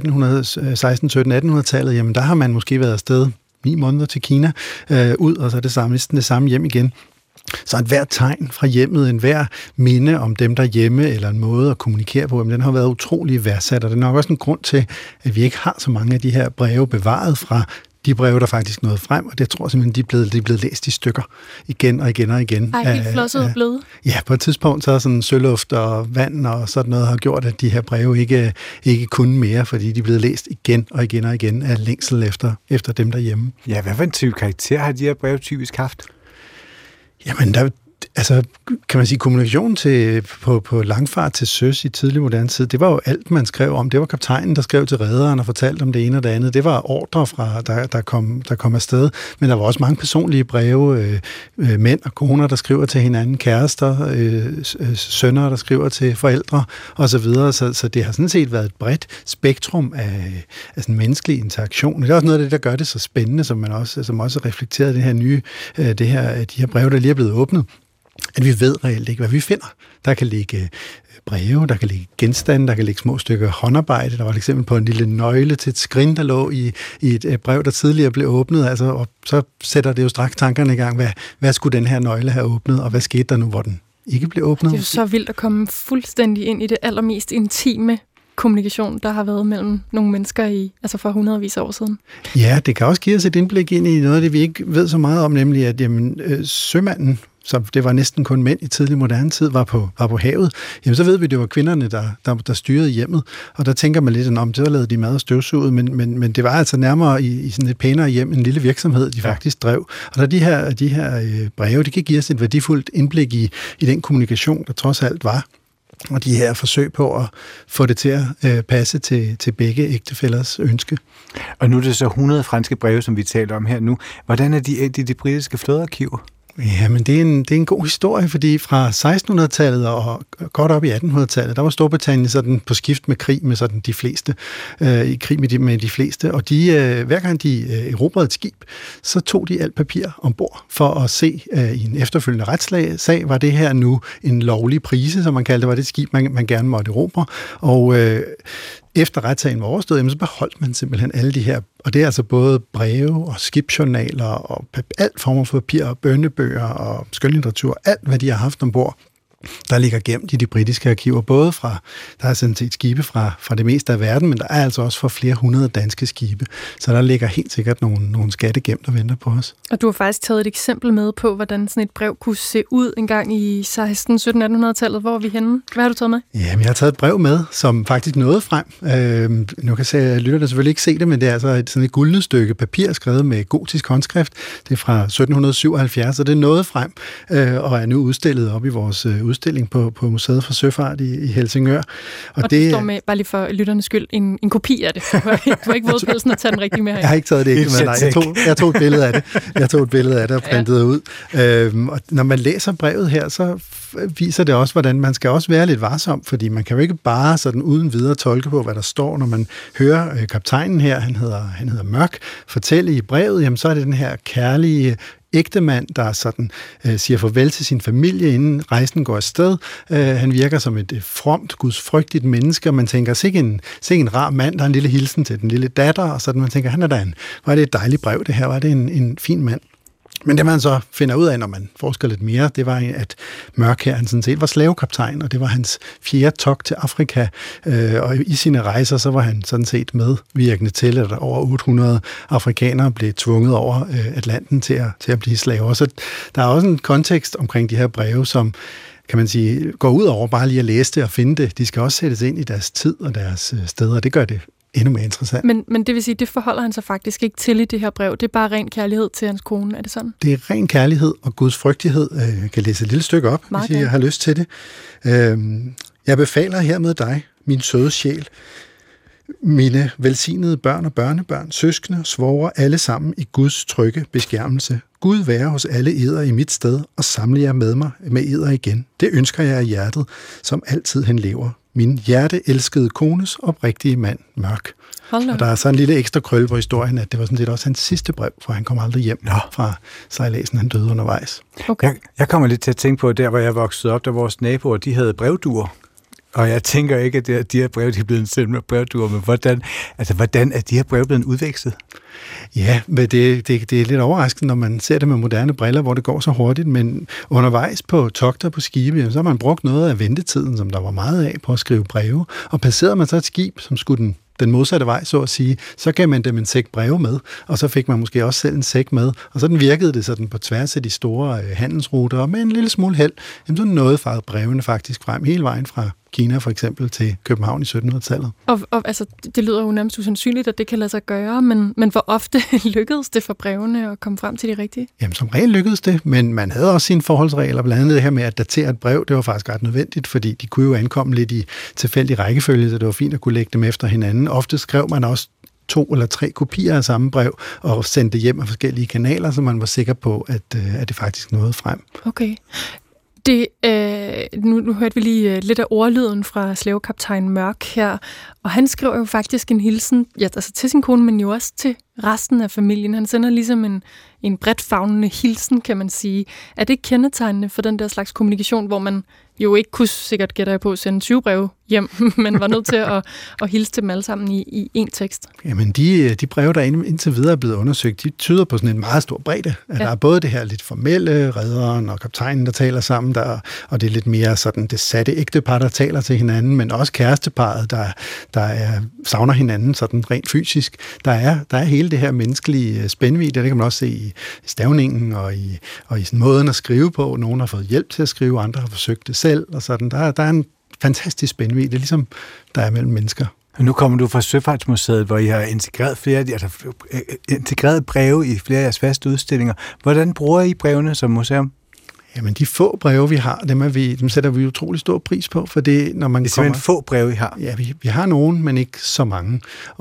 16-17-1800-tallet, jamen der har man måske været afsted 9 måneder til Kina ud, og så er det samme hjem igen. Så et hvert tegn fra hjemmet, en hver minde om dem der hjemme, eller en måde at kommunikere på, den har været utrolig værdsat, og det er nok også en grund til, at vi ikke har så mange af de her breve bevaret fra de breve, der faktisk nåede frem, og det tror jeg simpelthen, de er blevet læst i stykker igen og igen og igen. Ej, helt flosset og bløde. Ja, på et tidspunkt så er sådan sølluft og vand og sådan noget har gjort, at de her breve ikke kunne mere, fordi de er blevet læst igen og igen og igen af længsel efter dem derhjemme. Ja, hvad for en type karakter har de her breve typisk haft? Jamen, kan man sige, kommunikation på langfart til søs i tidlig moderne tid, det var jo alt, man skrev om. Det var kaptajnen, der skrev til rederen og fortalte om det ene og det andet. Det var ordre fra, der kom afsted. Men der var også mange personlige breve, mænd og koner, der skriver til hinanden, kærester, sønner, der skriver til forældre osv. Så det har sådan set været et bredt spektrum af sådan menneskelig interaktion. Det er også noget af det, der gør det så spændende, som også reflekterede det her nye, de her breve, der lige er blevet åbnet. At vi ved reelt ikke, hvad vi finder. Der kan ligge breve, der kan ligge genstande, der kan ligge små stykker håndarbejde. Der var et eksempel på en lille nøgle til et skrin, der lå i et brev, der tidligere blev åbnet. Altså, og så sætter det jo straks tankerne i gang. Hvad skulle den her nøgle have åbnet, og hvad skete der nu, hvor den ikke blev åbnet? Det er jo så vildt at komme fuldstændig ind i det allermest intime kommunikation, der har været mellem nogle mennesker for hundredvis af år siden. Ja, det kan også give os et indblik ind i noget af det, vi ikke ved så meget om, nemlig at sømanden, så det var næsten kun mænd i tidlig moderne tid, var på havet, jamen så ved vi, det var kvinderne, der styrede hjemmet, og der tænker man lidt om, så lavede de mad og støvsuget, men det var altså nærmere i sådan et pænere hjem, en lille virksomhed, de faktisk drev. Og der de her breve, de kan give os et værdifuldt indblik i den kommunikation, der trods alt var, og de her forsøg på at få det til at passe til begge ægtefællers ønske. Og nu er det så 100 franske breve, som vi taler om her nu. Hvordan er de britiske flådearkiver? Ja, men det er en god historie, fordi fra 1600-tallet og godt op i 1800-tallet, der var Storbritannien sådan på skift med krig med sådan de fleste, i krig med de fleste, og hver gang de erobrede et skib, så tog de alt papir ombord for at se i en efterfølgende retssag, var det her nu en lovlig prise, som man kaldte det, var det skib, man gerne måtte erobre, og efter retssagen var overstået, så beholdt man simpelthen alle de her, og det er altså både breve og skibsjournaler og alt former for papir og bønnebøger og skønlitteratur, alt hvad de har haft ombord, der ligger gemt i de britiske arkiver, både fra, der er sådan set skibe fra det meste af verden, men der er altså også for flere hundrede danske skibe, så der ligger helt sikkert nogle skatte gemt og venter på os. Og du har faktisk taget et eksempel med på, hvordan sådan et brev kunne se ud en gang i 16-17-1800-tallet. Hvor er vi henne? Hvad har du taget med? Jamen, jeg har taget et brev med, som faktisk nåede frem. Nu kan lytterne selvfølgelig ikke se det, men det er altså sådan et guldnet stykke papir, skrevet med gotisk håndskrift. Det er fra 1777, og det nåede frem, og er nu udstillet op i vores udstilling på Museet for Søfart i Helsingør. Og det står med, bare lige for lytternes skyld, en kopi af det. Du har ikke våget pelsen at tage den rigtig med her. Jeg har ikke taget det ikke med, nej. Jeg tog et billede af det. Jeg tog et billede af det og printede ud. Og når man læser brevet her, så viser det også, hvordan man skal også være lidt varsom, fordi man kan jo ikke bare sådan uden videre tolke på, hvad der står, når man hører kaptajnen her, han hedder Mørk, fortælle i brevet, jamen så er det den her kærlige ægtemand, der sådan siger farvel til sin familie, inden rejsen går afsted. Han virker som et fromt, gudsfrygtigt menneske, og man tænker, sikke en rar mand, der er en lille hilsen til den lille datter, og sådan man tænker, han er da var det et dejligt brev, det her, var det en fin mand. Men det man så finder ud af, når man forsker lidt mere, det var, at Mørk her, han sådan set var slavekaptajn, og det var hans 4. togt til Afrika, og i sine rejser, så var han sådan set medvirkende til, at over 800 afrikanere blev tvunget over Atlanten til at blive slaver. Så der er også en kontekst omkring de her breve, som kan man sige, går ud over bare lige at læse det og finde det. De skal også sættes ind i deres tid og deres steder, og det gør det endnu mere interessant. Men det vil sige, det forholder han sig faktisk ikke til i det her brev. Det er bare ren kærlighed til hans kone, er det sådan? Det er ren kærlighed og Guds frygtighed. Jeg kan læse et lille stykke op, hvis jeg har lyst til det. Jeg befaler hermed dig, min søde sjæl, mine velsignede børn og børnebørn, søskende og svogre, alle sammen i Guds trygge beskærmelse. Gud være hos alle eder i mit sted, og samle jer med mig med eder igen. Det ønsker jeg af hjertet, som altid han lever. min hjerteelskede kones oprigtige mand, Mørk. Og der er så en lille ekstra krølle på historien, at det var sådan set også hans sidste brev, for han kom aldrig hjem fra sejladsen, han døde undervejs. Okay. Jeg kommer lidt til at tænke på, der hvor jeg voksede op, der vores naboer, de havde brevduer. Og jeg tænker ikke, at de her brev, de er blevet sendt med brevduer, men hvordan er de her brev blevet udvekslet? Ja, men det er lidt overraskende, når man ser det med moderne briller, hvor det går så hurtigt, men undervejs på togter på skibe, så har man brugt noget af ventetiden, som der var meget af på at skrive breve, og passerede man så et skib, som skulle den modsatte vej, så at sige, så gav man dem en sæk breve med, og så fik man måske også selv en sæk med, og sådan virkede det sådan på tværs af de store handelsruter, og med en lille smule held, så nåede brevene faktisk frem hele vejen fra Kina for eksempel til København i 1700-tallet. Og altså, det lyder jo nærmest usandsynligt, at det kan lade sig gøre, men hvor ofte lykkedes det for brevene at komme frem til de rigtige? Jamen, som regel lykkedes det, men man havde også sine forholdsregler, blandt andet det her med at datere et brev, det var faktisk ret nødvendigt, fordi de kunne jo ankomme lidt i tilfældig rækkefølge, så det var fint at kunne lægge dem efter hinanden. Ofte skrev man også 2 eller 3 kopier af samme brev og sendte det hjem af forskellige kanaler, så man var sikker på, at det faktisk nåede frem. Okay. Nu hørte vi lige lidt af ordlyden fra slavekaptajn Mørk her, og han skriver jo faktisk en hilsen til sin kone, men jo også til resten af familien. Han sender ligesom en bredt favnende hilsen, kan man sige. Er det kendetegnende for den der slags kommunikation, hvor man jo ikke kunne sikkert gætte på at sende 20 breve hjem, men var nødt til at hilse til dem alle sammen i én tekst? Jamen, de breve, der indtil videre er blevet undersøgt, de tyder på sådan en meget stor bredde. Ja. Der er både det her lidt formelle, redderen og kaptajnen, der taler sammen, og det er lidt mere sådan det satte ægtepar, der taler til hinanden, men også kæresteparret, der savner hinanden sådan rent fysisk. Der er hele det her menneskelige spændvidde, det kan man også se i stavningen og i sådan måden at skrive på. Nogle har fået hjælp til at skrive, andre har forsøgt det selv, og sådan. Der er en fantastisk spændvidde, ligesom der er mellem mennesker. Nu kommer du fra Søfartsmuseet, hvor I har integreret breve i flere af jeres faste udstillinger. Hvordan bruger I brevene som museum? Jamen, de få breve, vi har, dem sætter vi utrolig stor pris på, for det, når man det er simpelthen få breve, I har? Ja, vi har nogen, men ikke så mange.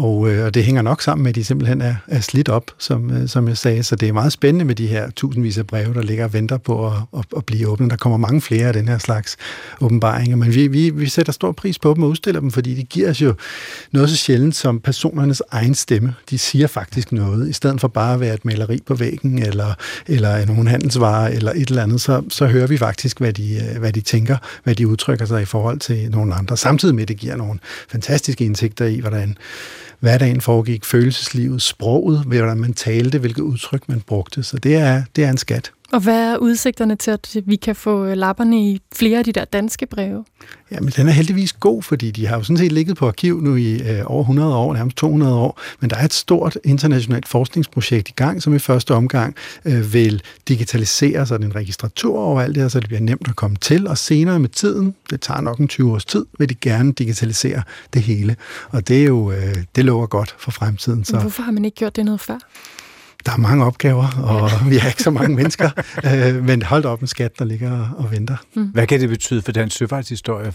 Og det hænger nok sammen med, at de simpelthen er slidt op, som jeg sagde. Så det er meget spændende med de her tusindvis af breve, der ligger og venter på at blive åbnet. Der kommer mange flere af den her slags åbenbaringer, men vi sætter stor pris på dem og udstiller dem, fordi de giver os jo noget så sjældent som personernes egen stemme. De siger faktisk noget, i stedet for bare at være et maleri på væggen, eller nogle handelsvarer, eller et eller andet, så hører vi faktisk, hvad de tænker, hvad de udtrykker sig i forhold til nogle andre. Samtidig med, at det giver nogle fantastiske indsigter i, hvordan hverdagen foregik, følelseslivet, sproget, hvordan man talte, hvilket udtryk man brugte. Så det er en skat. Og hvad er udsigterne til, at vi kan få lapperne i flere af de der danske breve? Jamen, den er heldigvis god, fordi de har jo sådan set ligget på arkiv nu i over 100 år, nærmest 200 år, men der er et stort internationalt forskningsprojekt i gang, som i første omgang vil digitalisere sådan en registratur over alt det her, så det bliver nemt at komme til, og senere med tiden, det tager nok en 20 års tid, vil de gerne digitalisere det hele. Og det er jo, det lover godt for fremtiden. Så. Hvorfor har man ikke gjort det noget før? Der er mange opgaver, og vi har ikke så mange mennesker, men hold op en skat, der ligger og venter. Hvad kan det betyde for dansk søfartshistorie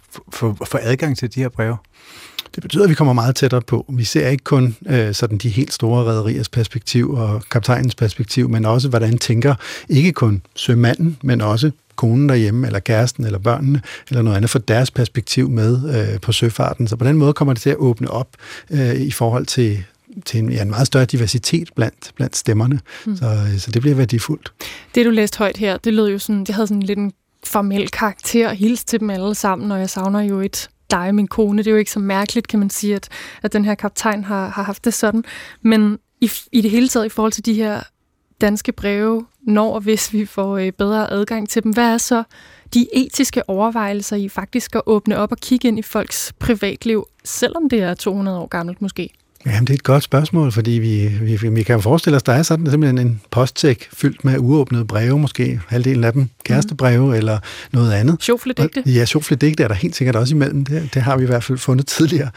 for adgang til de her breve? Det betyder, at vi kommer meget tættere på. Vi ser ikke kun sådan de helt store rederiers perspektiv og kaptajnens perspektiv, men også, hvordan tænker ikke kun sømanden, men også konen derhjemme, eller kæresten, eller børnene, eller noget andet, for deres perspektiv med på søfarten. Så på den måde kommer det til at åbne op i forhold til en meget større diversitet blandt stemmerne. Så det bliver værdifuldt. Det, du læste højt her, det lød jo sådan, det havde sådan lidt en formel karakter, hilse til dem alle sammen, og jeg savner jo dig og min kone. Det er jo ikke så mærkeligt, kan man sige, at den her kaptajn har haft det sådan. Men i det hele taget, i forhold til de her danske breve, når og hvis vi får bedre adgang til dem, hvad er så de etiske overvejelser i faktisk at åbne op og kigge ind i folks privatliv, selvom det er 200 år gammelt måske? Jamen, det er et godt spørgsmål, fordi vi kan forestille os, der er sådan simpelthen en postsæk fyldt med uåbnede breve, måske halvdelen af dem kærestebreve eller noget andet. Sjofledigte. Ja, sjofledigte er der helt sikkert også imellem. Det har vi i hvert fald fundet tidligere.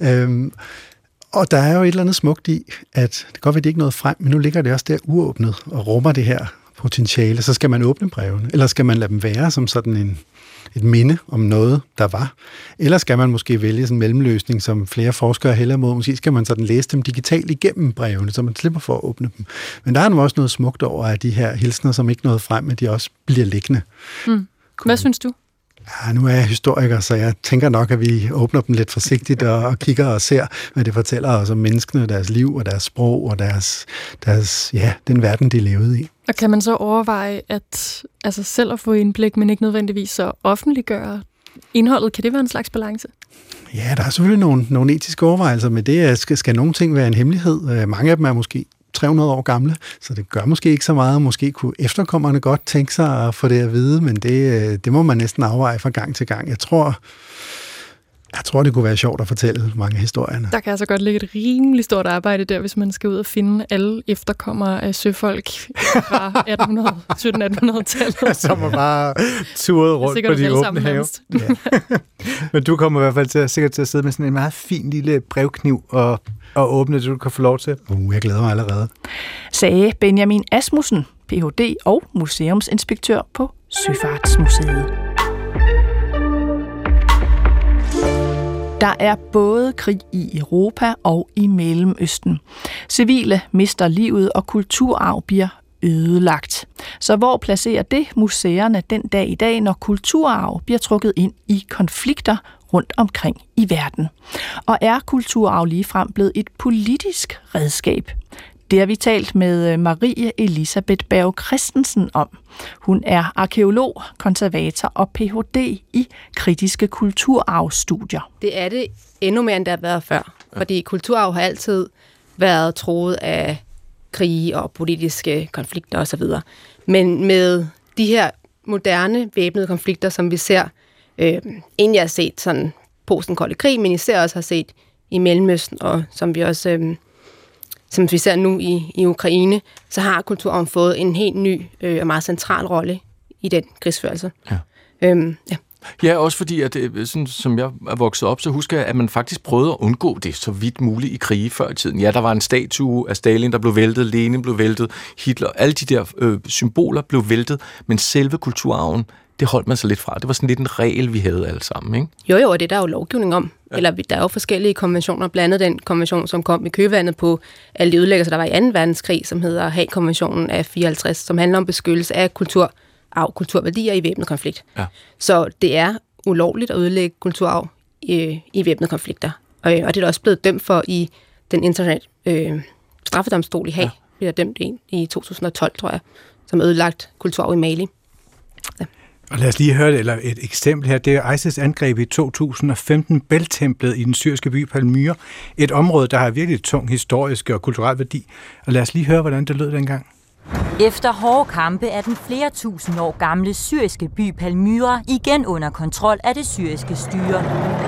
Og der er jo et eller andet smukt i, at det kan godt være, det ikke noget frem, men nu ligger det også der uåbnet og rummer det her potentiale. Så skal man åbne brevene, eller skal man lade dem være som sådan et minde om noget, der var. Eller skal man måske vælge sådan en mellemløsning, som flere forskere hælder mod. Måske skal man sådan læse dem digitalt igennem brevene, så man slipper for at åbne dem. Men der er nu også noget smukt over, at de her hilsner, som ikke nåede frem, at de også bliver liggende. Hvad synes du? Ja, nu er jeg historiker, så jeg tænker nok, at vi åbner dem lidt forsigtigt og kigger og ser, hvad det fortæller os om menneskene, deres liv og deres sprog og deres den verden, de levede i. Og kan man så overveje at selv at få indblik, men ikke nødvendigvis så offentliggøre indholdet? Kan det være en slags balance? Ja, der er selvfølgelig nogle etiske overvejelser med det. Skal nogle ting være en hemmelighed? Mange af dem er måske 300 år gamle, så det gør måske ikke så meget. Måske kunne efterkommerne godt tænke sig at få det at vide, men det må man næsten afveje fra gang til gang. Jeg tror, det kunne være sjovt at fortælle mange historierne. Der kan altså godt ligge et rimelig stort arbejde der, hvis man skal ud og finde alle efterkommere af søfolk fra 1700-1800-tallet. Som er bare turet rundt på de åbne have. Ja. Men du kommer i hvert fald sikkert til at sidde med sådan en meget fin lille brevkniv og åbne det, du kan få lov til. Jeg glæder mig allerede. Sagde Benjamin Asmussen, Ph.D. og museumsinspektør på Søfartsmuseet. Der er både krig i Europa og i Mellemøsten. Civile mister livet, og kulturarv bliver ødelagt. Så hvor placerer det museerne den dag i dag, når kulturarv bliver trukket ind i konflikter rundt omkring i verden? Og er kulturarv ligefrem blevet et politisk redskab? Det har vi talt med Marie Elisabeth Berg Christensen om. Hun er arkæolog, konservator og Ph.D. i kritiske kulturarvstudier. Det er det endnu mere, end det har været før. Fordi kulturarv har altid været truet af krige og politiske konflikter osv. Men med de her moderne væbnede konflikter, som vi ser, egentlig har set sådan post den kolde krig, men især også har set i Mellemøsten, og som vi også som vi ser nu i Ukraine, så har kulturen fået en helt ny og meget central rolle i den krigsførelse. Ja. Ja, også fordi, at sådan, som jeg er vokset op, så husker jeg, at man faktisk prøvede at undgå det så vidt muligt i krige før i tiden. Ja, der var en statue af Stalin, der blev væltet, Lenin blev væltet, Hitler, alle de der symboler blev væltet, men selve kulturarven, det holdt man sig lidt fra. Det var sådan lidt en regel, vi havde alle sammen, ikke? Jo, og det er der jo lovgivning om. Ja. Eller der er jo forskellige konventioner, blandt andet den konvention, som kom i kølvandet på alle de ødelæggelser, der var i 2. verdenskrig, som hedder Haag-konventionen af 54, som handler om beskyttelse af kulturarv, kulturværdier i væbnet konflikt. Ja. Så det er ulovligt at ødelægge kulturarv i væbnede konflikter. Og det er der også blevet dømt for i den internationale straffedomstol i Haag. Det er dømt i 2012, tror jeg, som ødelagt kulturarv i Mali. Ja. Og lad os lige høre det, eller et eksempel her. Det er ISIS angreb i 2015 Beltemplet i den syriske by Palmyra. Et område, der har virkelig tung historisk og kulturel værdi. Og lad os lige høre, hvordan det lød dengang. Efter hårde kampe er den flere tusind år gamle syriske by Palmyra igen under kontrol af det syriske styre.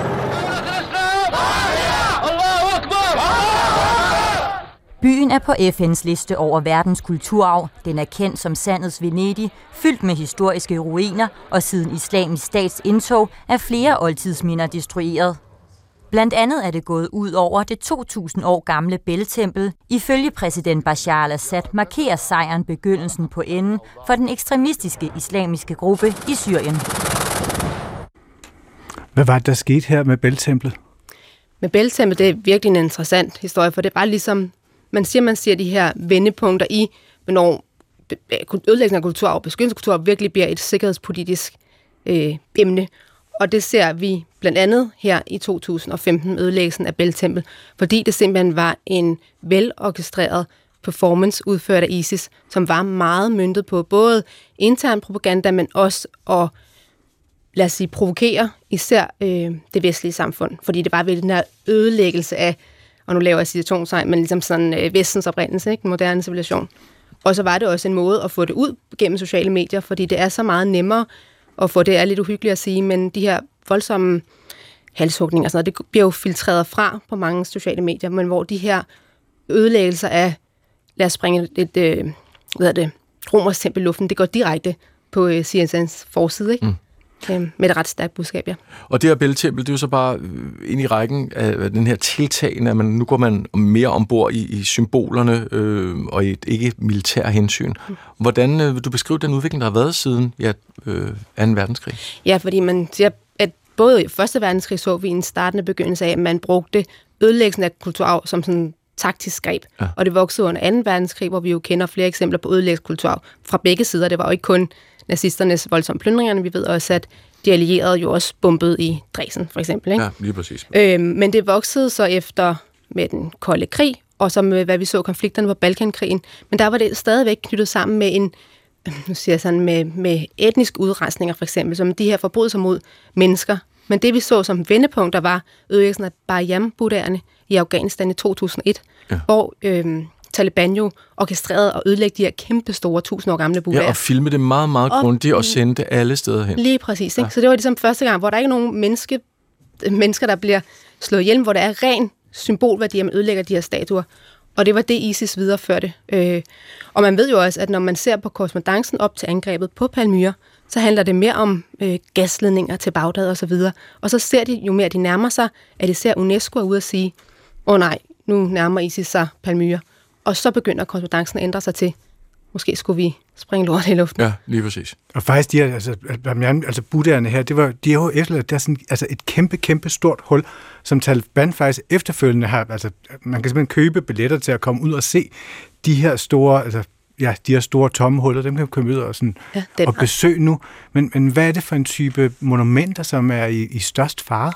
Byen er på FN's liste over verdens kulturarv. Den er kendt som Sandets Venedig, fyldt med historiske ruiner, og siden Islamisk Stats indtog er flere oldtidsminder destrueret. Blandt andet er det gået ud over det 2000 år gamle Beltempel. Ifølge præsident Bashar al-Assad markerer sejren begyndelsen på enden for den ekstremistiske islamiske gruppe i Syrien. Hvad var det, der skete her med Beltemplet? Med Beltemplet, det er virkelig en interessant historie, for det er bare ligesom man siger de her vendepunkter i, hvornår ødelæggelsen af kulturarv og beskyttelse af kulturarv virkelig bliver et sikkerhedspolitisk emne. Og det ser vi blandt andet her i 2015, ødelæggelsen af Beltempel, fordi det simpelthen var en velorkestreret performance udført af ISIS, som var meget møntet på både intern propaganda, men også at, lad os sige, provokere især det vestlige samfund. Fordi det var ved den her ødelæggelse af, og nu laver jeg citationstegn, men ligesom sådan vestens oprindelse, ikke? Den moderne civilisation. Og så var det også en måde at få det ud gennem sociale medier, fordi det er så meget nemmere at få det, er lidt uhyggeligt at sige, men de her voldsomme halshugninger og sådan noget, det bliver jo filtreret fra på mange sociale medier, men hvor de her ødelæggelser af, lad os springe et romersk tempel i luften, det går direkte på CNN's forside, ikke? Med et ret stærkt budskab, ja. Og det her Beltempel, det er jo så bare ind i rækken af den her tiltagende, at nu går man mere ombord i symbolerne og i et ikke-militær hensyn. Hvordan vil du beskrive den udvikling, der har været siden 2. verdenskrig? Ja, fordi man siger, at både i 1. verdenskrig så vi en startende begyndelse af, at man brugte ødelæggelsen af kulturarv som sådan en taktisk greb. Ja. Og det voksede under 2. verdenskrig, hvor vi jo kender flere eksempler på ødelæggelse af kulturarv fra begge sider. Det var jo ikke kun nazisternes voldsomme plyndringer, vi ved også, at de allierede jo også bombede i Dresden, for eksempel. Ikke? Ja, lige præcis. Men det voksede så efter med den kolde krig, og så med, hvad vi så konflikterne på Balkankrigen. Men der var det stadigvæk knyttet sammen med nu siger jeg sådan, med etnisk udrensninger, for eksempel, som de her forbrydelser mod mennesker. Men det vi så som vendepunkter var ødelæggelsen af Bar-Yam-buddhaerne i Afghanistan i 2001, hvor Taliban jo orkestrerede og ødelægge de her kæmpe store 1000 år gamle buddhaer. Ja, og filme det meget, meget grundigt og sende det alle steder hen. Lige præcis. Ikke? Ja. Så det var ligesom første gang, hvor der ikke er nogen mennesker, der bliver slået ihjel, hvor der er ren symbolværdi, at man ødelægger de her statuer. Og det var det, ISIS videreførte. Og man ved jo også, at når man ser på korrespondancen op til angrebet på Palmyra, så handler det mere om gasledninger til Bagdad og så videre. Og så ser de, jo mere de nærmer sig, at de ser UNESCO ude at sige, nej, nu nærmer ISIS sig Palmyra. Og så begynder korrespondancen at ændre sig til, måske skulle vi springe lort i luften. Ja, lige præcis. Og faktisk, de her, altså buddhaerne her, de er jo efterladt, der er sådan, altså et kæmpe stort hul, som Taliban faktisk efterfølgende har, altså man kan simpelthen købe billetter til at komme ud og se de her store, de her store tomme huller, dem kan man komme ud og, sådan, og besøge nu. Men hvad er det for en type monumenter, som er i størst fare?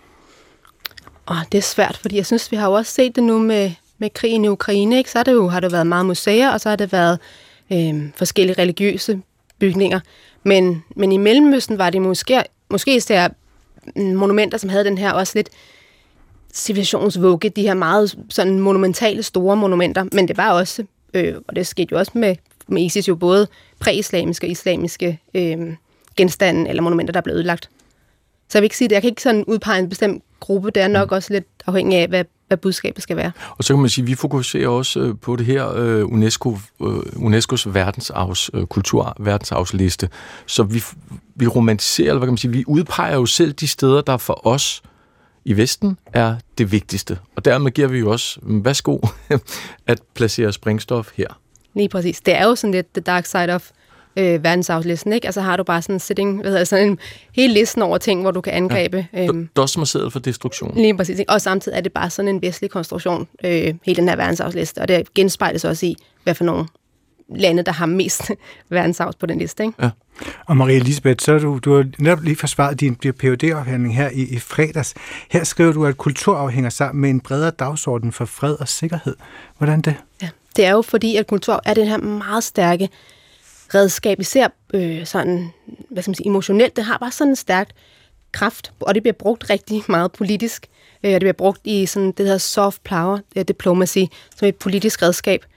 Det er svært, fordi jeg synes, vi har jo også set det nu med krigen i Ukraine, ikke? Så har det været meget museer, og så har det været forskellige religiøse bygninger. Men i Mellemøsten var det måske især monumenter, som havde den her også lidt civilisationsvugge, de her meget sådan monumentale store monumenter, men det var også, og det skete jo også med ISIS, jo både præislamiske og islamiske genstande eller monumenter, der blev ødelagt. Så jeg vil ikke sige det. Jeg kan ikke sådan udpege en bestemt gruppe. Det er nok også lidt afhængig af, hvad budskabet skal være. Og så kan man sige, at vi fokuserer også på det her UNESCO's verdensarvsliste. Så vi romantiserer, eller hvad kan man sige, vi udpeger jo selv de steder, der for os i Vesten er det vigtigste. Og dermed giver vi jo også, værsgo, at placere sprængstof her. Lige præcis. Det er jo sådan lidt the dark side of verdensarvslisten, ikke? Altså har du bare sådan en hel listen over ting, hvor du kan angribe. Dosmerseddel for destruktion. Lige præcis. Ikke? Og samtidig er det bare sådan en vestlig konstruktion, hele den her verdensarvsliste, og det genspejles også i, hvad for nogle lande, der har mest verdensarvs på den liste. Ikke? Ja. Og Marie Elisabeth, så du har netop lige forsvaret din Ph.D.-afhandling her i fredags. Her skriver du, at kulturarv hænger sammen med en bredere dagsorden for fred og sikkerhed. Hvordan det? Ja, det er jo fordi, at kulturarv er den her meget stærke redskab, især sådan, hvad skal man sige, emotionelt. Det har bare sådan en stærk kraft, og det bliver brugt rigtig meget politisk. Og det bliver brugt i sådan det her soft power diplomacy, som et politisk redskab.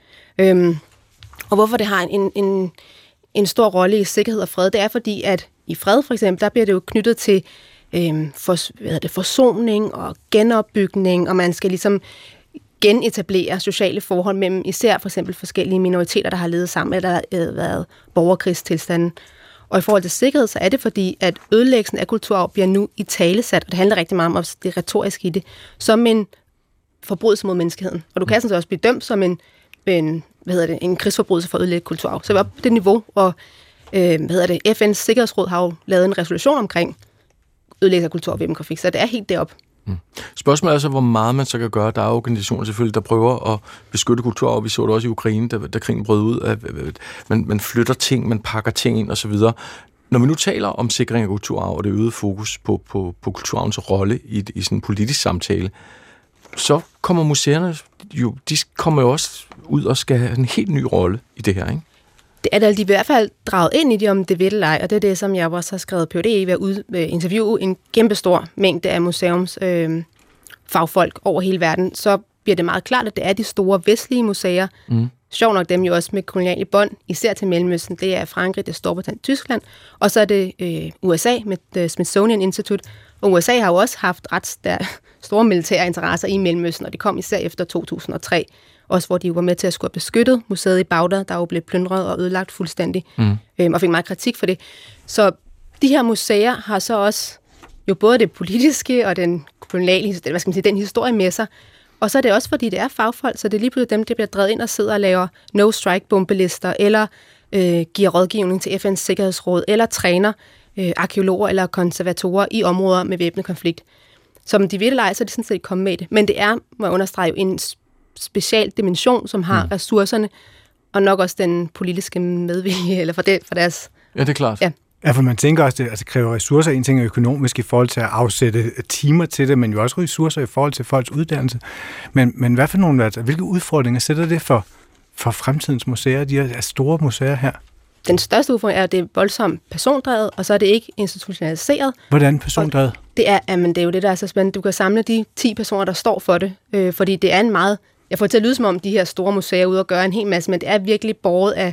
Og hvorfor det har en stor rolle i sikkerhed og fred, det er fordi, at i fred for eksempel, der bliver det jo knyttet til forsoning og genopbygning, og man skal ligesom genetablere sociale forhold mellem især for eksempel forskellige minoriteter, der har levet sammen, eller der har været borgerkrigstilstanden. Og i forhold til sikkerhed, så er det fordi, at ødelæggelsen af kulturarv bliver nu i talesat, og det handler rigtig meget om det retoriske i det, som en forbrydelse mod menneskeheden. Og du kan sådan også blive dømt som en krigsforbrydelse for at ødelægge kulturarv. Så vi er oppe på det niveau, og FN's Sikkerhedsråd har jo lavet en resolution omkring ødelæggelse af kulturarv ved en konflikt, så det er helt deroppe. Spørgsmålet er så, hvor meget man så kan gøre. Der er organisationer selvfølgelig, der prøver at beskytte kulturarv. Vi så det også i Ukraine, da krigen brød ud. Man flytter ting, man pakker ting ind osv. Når vi nu taler om sikring af kulturarv og det øgede fokus på kulturarvens rolle i sådan en politisk samtale, så kommer museerne jo, de kommer jo også ud og skal have en helt ny rolle i det her, ikke? Det er de i hvert fald draget ind i det, om det vil eller ej, og det er det, som jeg også har skrevet Ph.D. i ved at interviewe en kæmpestor mængde af museums fagfolk over hele verden. Så bliver det meget klart, at det er de store vestlige museer. Sjovt nok dem jo også med koloniale bånd, især til Mellemøsten. Det er Frankrig, det er Storbritannien, Tyskland, og så er det USA med The Smithsonian Institute. Og USA har jo også haft ret store militære interesser i Mellemøsten, og det kom især efter 2003. Også hvor de jo var med til at skulle have beskyttet museet i Bagdad, der jo blev plyndret og ødelagt fuldstændig, og fik meget kritik for det. Så de her museer har så også jo både det politiske og den koloniale, hvad skal man sige, den historie med sig. Og så er det også, fordi det er fagfolk, så det er lige pludselig dem, der bliver drevet ind og sidder og laver no-strike-bombelister, eller giver rådgivning til FN's Sikkerhedsråd, eller træner arkeologer eller konservatorer i områder med væbnet konflikt. Som de vil lege, så er de sådan set kommet med det. Men det er, må jeg understrege, en special dimension, som har ressourcerne, og nok også den politiske medvilje, eller for deres... Ja, det er klart. Ja. Ja, for man tænker også, at det kræver ressourcer. En ting er økonomisk i forhold til at afsætte timer til det, men jo også ressourcer i forhold til folks uddannelse. Men hvad for nogle, altså, hvilke udfordringer sætter det for fremtidens museer, de her store museer her? Den største udfordring er, at det er voldsomt persondrevet, og så er det ikke institutionaliseret. Hvordan persondrevet? Det er jo det, der er så spændende. Du kan samle de 10 personer, der står for det, fordi det er en meget... Jeg får til at lyde som om, de her store museer er ude og gøre en hel masse, men det er virkelig båret af,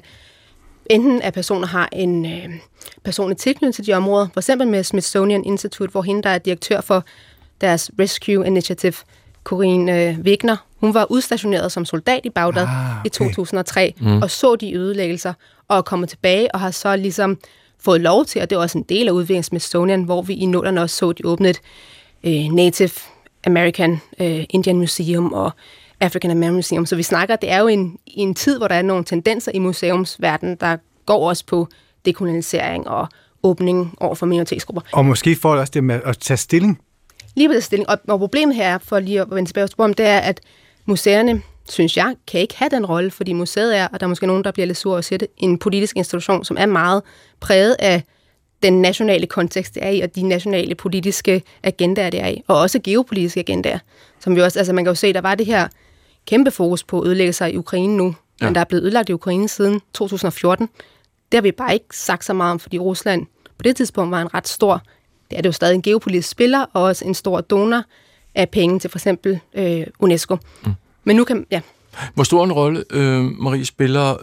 enten at personer har en personlig tilknytning til de områder, for eksempel med Smithsonian Institute, hvor hende, der er direktør for deres Rescue Initiative, Corinne Wegner, hun var udstationeret som soldat i Bagdad i 2003, og så de ødelæggelser, og er kommet tilbage, og har så ligesom fået lov til, og det er også en del af udviklingen Smithsonian, hvor vi i 00'erne også så, de åbnede et Native American Indian Museum og African American Museum. Så vi snakker, det er jo i en tid, hvor der er nogle tendenser i museumsverdenen, der går også på dekolonisering og åbning over for minoritetsgrupper. Og måske får det også det med at tage stilling. Lige på det stilling. Og problemet her, for lige at vende tilbage til det er, at museerne, synes jeg, kan ikke have den rolle, fordi museet er, og der er måske nogen, der bliver lidt sur at sætte, en politisk institution, som er meget præget af den nationale kontekst, det er i, og de nationale politiske agendaer, det er i, og også geopolitiske agendaer, som vi også, altså man kan jo se, der var det her kæmpe fokus på ødelæggelser i Ukraine nu, men der er blevet ødelagt i Ukraine siden 2014. Det har vi bare ikke sagt så meget om, fordi Rusland på det tidspunkt var en ret stor, det er det jo stadig en geopolitisk spiller, og også en stor donor af penge til for eksempel UNESCO. Men nu kan, Hvor stor en rolle, Marie, spiller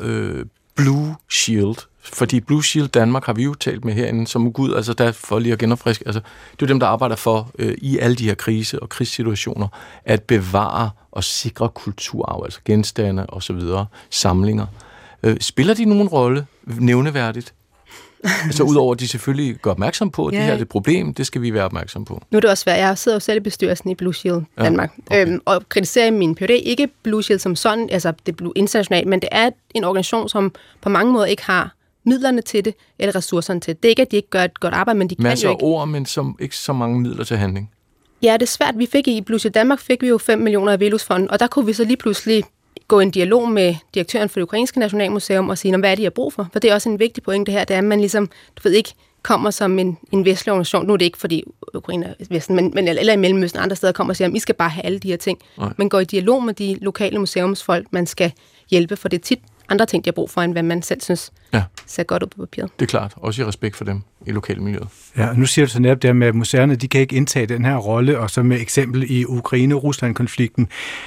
Blue Shield? Fordi Blue Shield Danmark har vi jo talt med herinde som Gud, altså der for lige at genopfriske, altså det er jo dem, der arbejder for i alle de her krise- og krigssituationer, at bevare og sikre kulturarv, altså genstande og så videre, samlinger. Spiller de nogen rolle nævneværdigt? Altså udover at de selvfølgelig gør opmærksom på, at det her er et problem, det skal vi være opmærksom på. Nu er det også svært. Jeg sidder jo selv i bestyrelsen i Blue Shield Danmark, og kritiserer min PhD ikke Blue Shield som sådan, altså det er internationalt, men det er en organisation, som på mange måder ikke har midlerne til det, eller ressourcerne til det. Det er ikke, at de ikke gør et godt arbejde, men de kan jo ikke. Masser af ord, men som ikke så mange midler til handling. Ja, det er svært. Vi fik i Blue Shield Danmark fik vi jo 5 millioner af Velusfonden, og der kunne vi så lige pludselig gå i en dialog med direktøren for det ukrainske nationalmuseum og sige, hvad er det, I har brug for? For det er også en vigtig pointe her, det er, at man ligesom, ikke kommer som en vestlig organisation. Nu er det ikke, fordi Ukraine er Vesten, men eller i Mellemøsten andre steder kommer og siger, at I skal bare have alle de her ting. Man går i dialog med de lokale museumsfolk, man skal hjælpe, for det er tit andre ting, de har brug for, end hvad man selv synes ser godt ud på papiret. Det er klart. Også i respekt for dem i lokalmiljøet. Ja, og nu siger du så netop det med, at museerne, de kan ikke indtage den her rolle, og så med eksempel i Ukraine-Rusland-konflikten.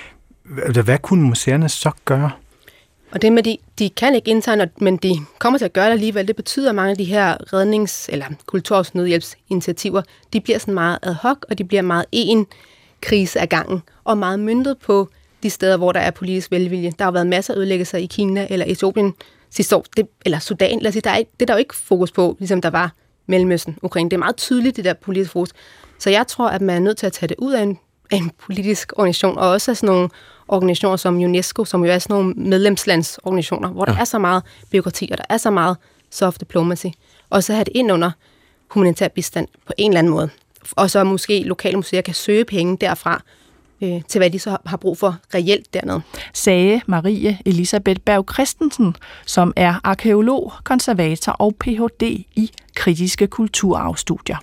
Hvad kunne museerne så gøre? Og det med, de kan ikke indtage, men de kommer til at gøre det alligevel. Det betyder, at mange af de her rednings- eller kultursnødhjælpsinitiativer, de bliver sådan meget ad hoc, og de bliver meget en krise ad gangen, og meget møntet på de steder, hvor der er politisk velvilje. Der har været masser af ødelæggelser i Kina eller Etiopien sidste år, eller Sudan. Lad os sige, det er der jo ikke fokus på, ligesom der var Mellemøsten, Ukraine. Det er meget tydeligt, det der politiske fokus. Så jeg tror, at man er nødt til at tage det ud af en politisk organisation, og også af sådan nogle organisationer som UNESCO, som jo er sådan nogle medlemslandsorganisationer, hvor der er så meget bureaukrati, og der er så meget soft diplomacy, og så have det ind under humanitær bistand på en eller anden måde. Og så måske lokale museer kan søge penge derfra, til hvad de så har brug for reelt dernede. Sagde Marie Elisabeth Berg Christensen, som er arkæolog, konservator og Ph.D. i kritiske kulturarvstudier.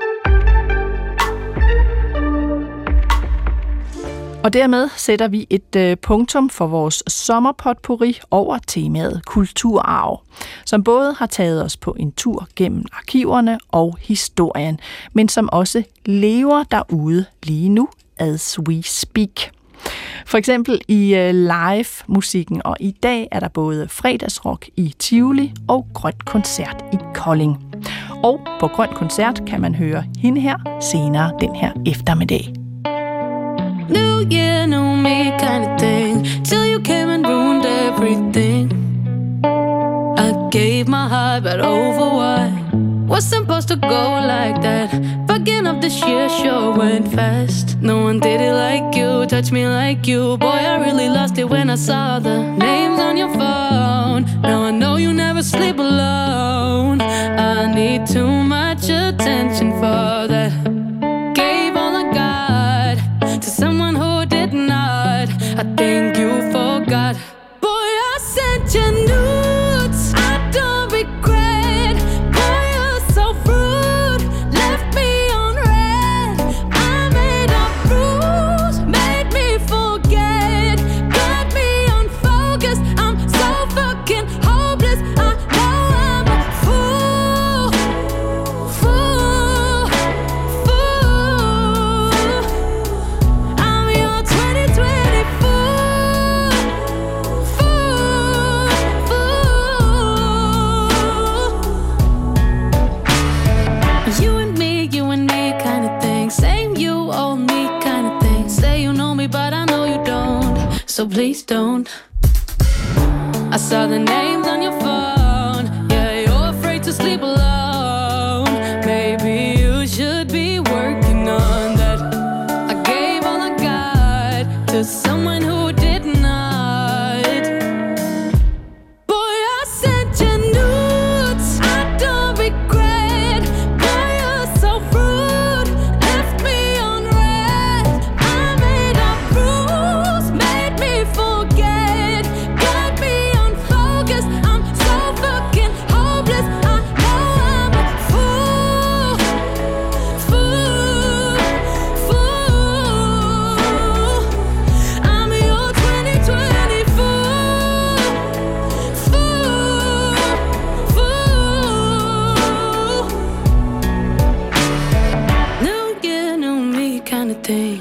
Og dermed sætter vi et punktum for vores sommerpotpourri over temaet kulturarv, som både har taget os på en tur gennem arkiverne og historien, men som også lever derude lige nu, as we speak. For eksempel i live-musikken, og i dag er der både fredagsrock i Tivoli og Grøn Koncert i Kolding. Og på Grøn Koncert kan man høre hende her senere den her eftermiddag. New year, new me kind of thing, till you came and ruined everything. I gave my heart, but over what? Was supposed to go like that. Beginning of this year sure went fast. No one did it like you, touched me like you. Boy, I really lost it when I saw the names on your phone. Now I know you never sleep alone. I need too much attention for that. Gave all I got to someone who did not. I think you forgot. Boy, I sent you nudes. I don't regret. Boy, you please don't. I saw the names on your phone. Yeah, you're afraid to sleep alone. Maybe you should be working on that. I gave all I got to someone who did not. Boy, I sent you nudes. I don't regret. Boy, you're so rude. Left me on red. I made up rules, made me forget. Got me unfocused. I'm so fucking hopeless. I know I'm a fool, fool, fool. I'm your 2020 fool, fool, fool. New year, new me kind of thing.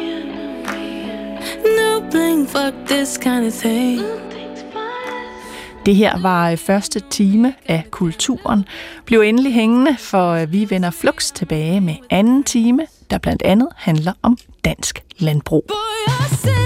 New bling, fuck this kind of thing. Det her var første time af Kulturen. Bliv endelig hængende, for vi vender fluks tilbage med anden time, der blandt andet handler om dansk landbrug. Boy, I said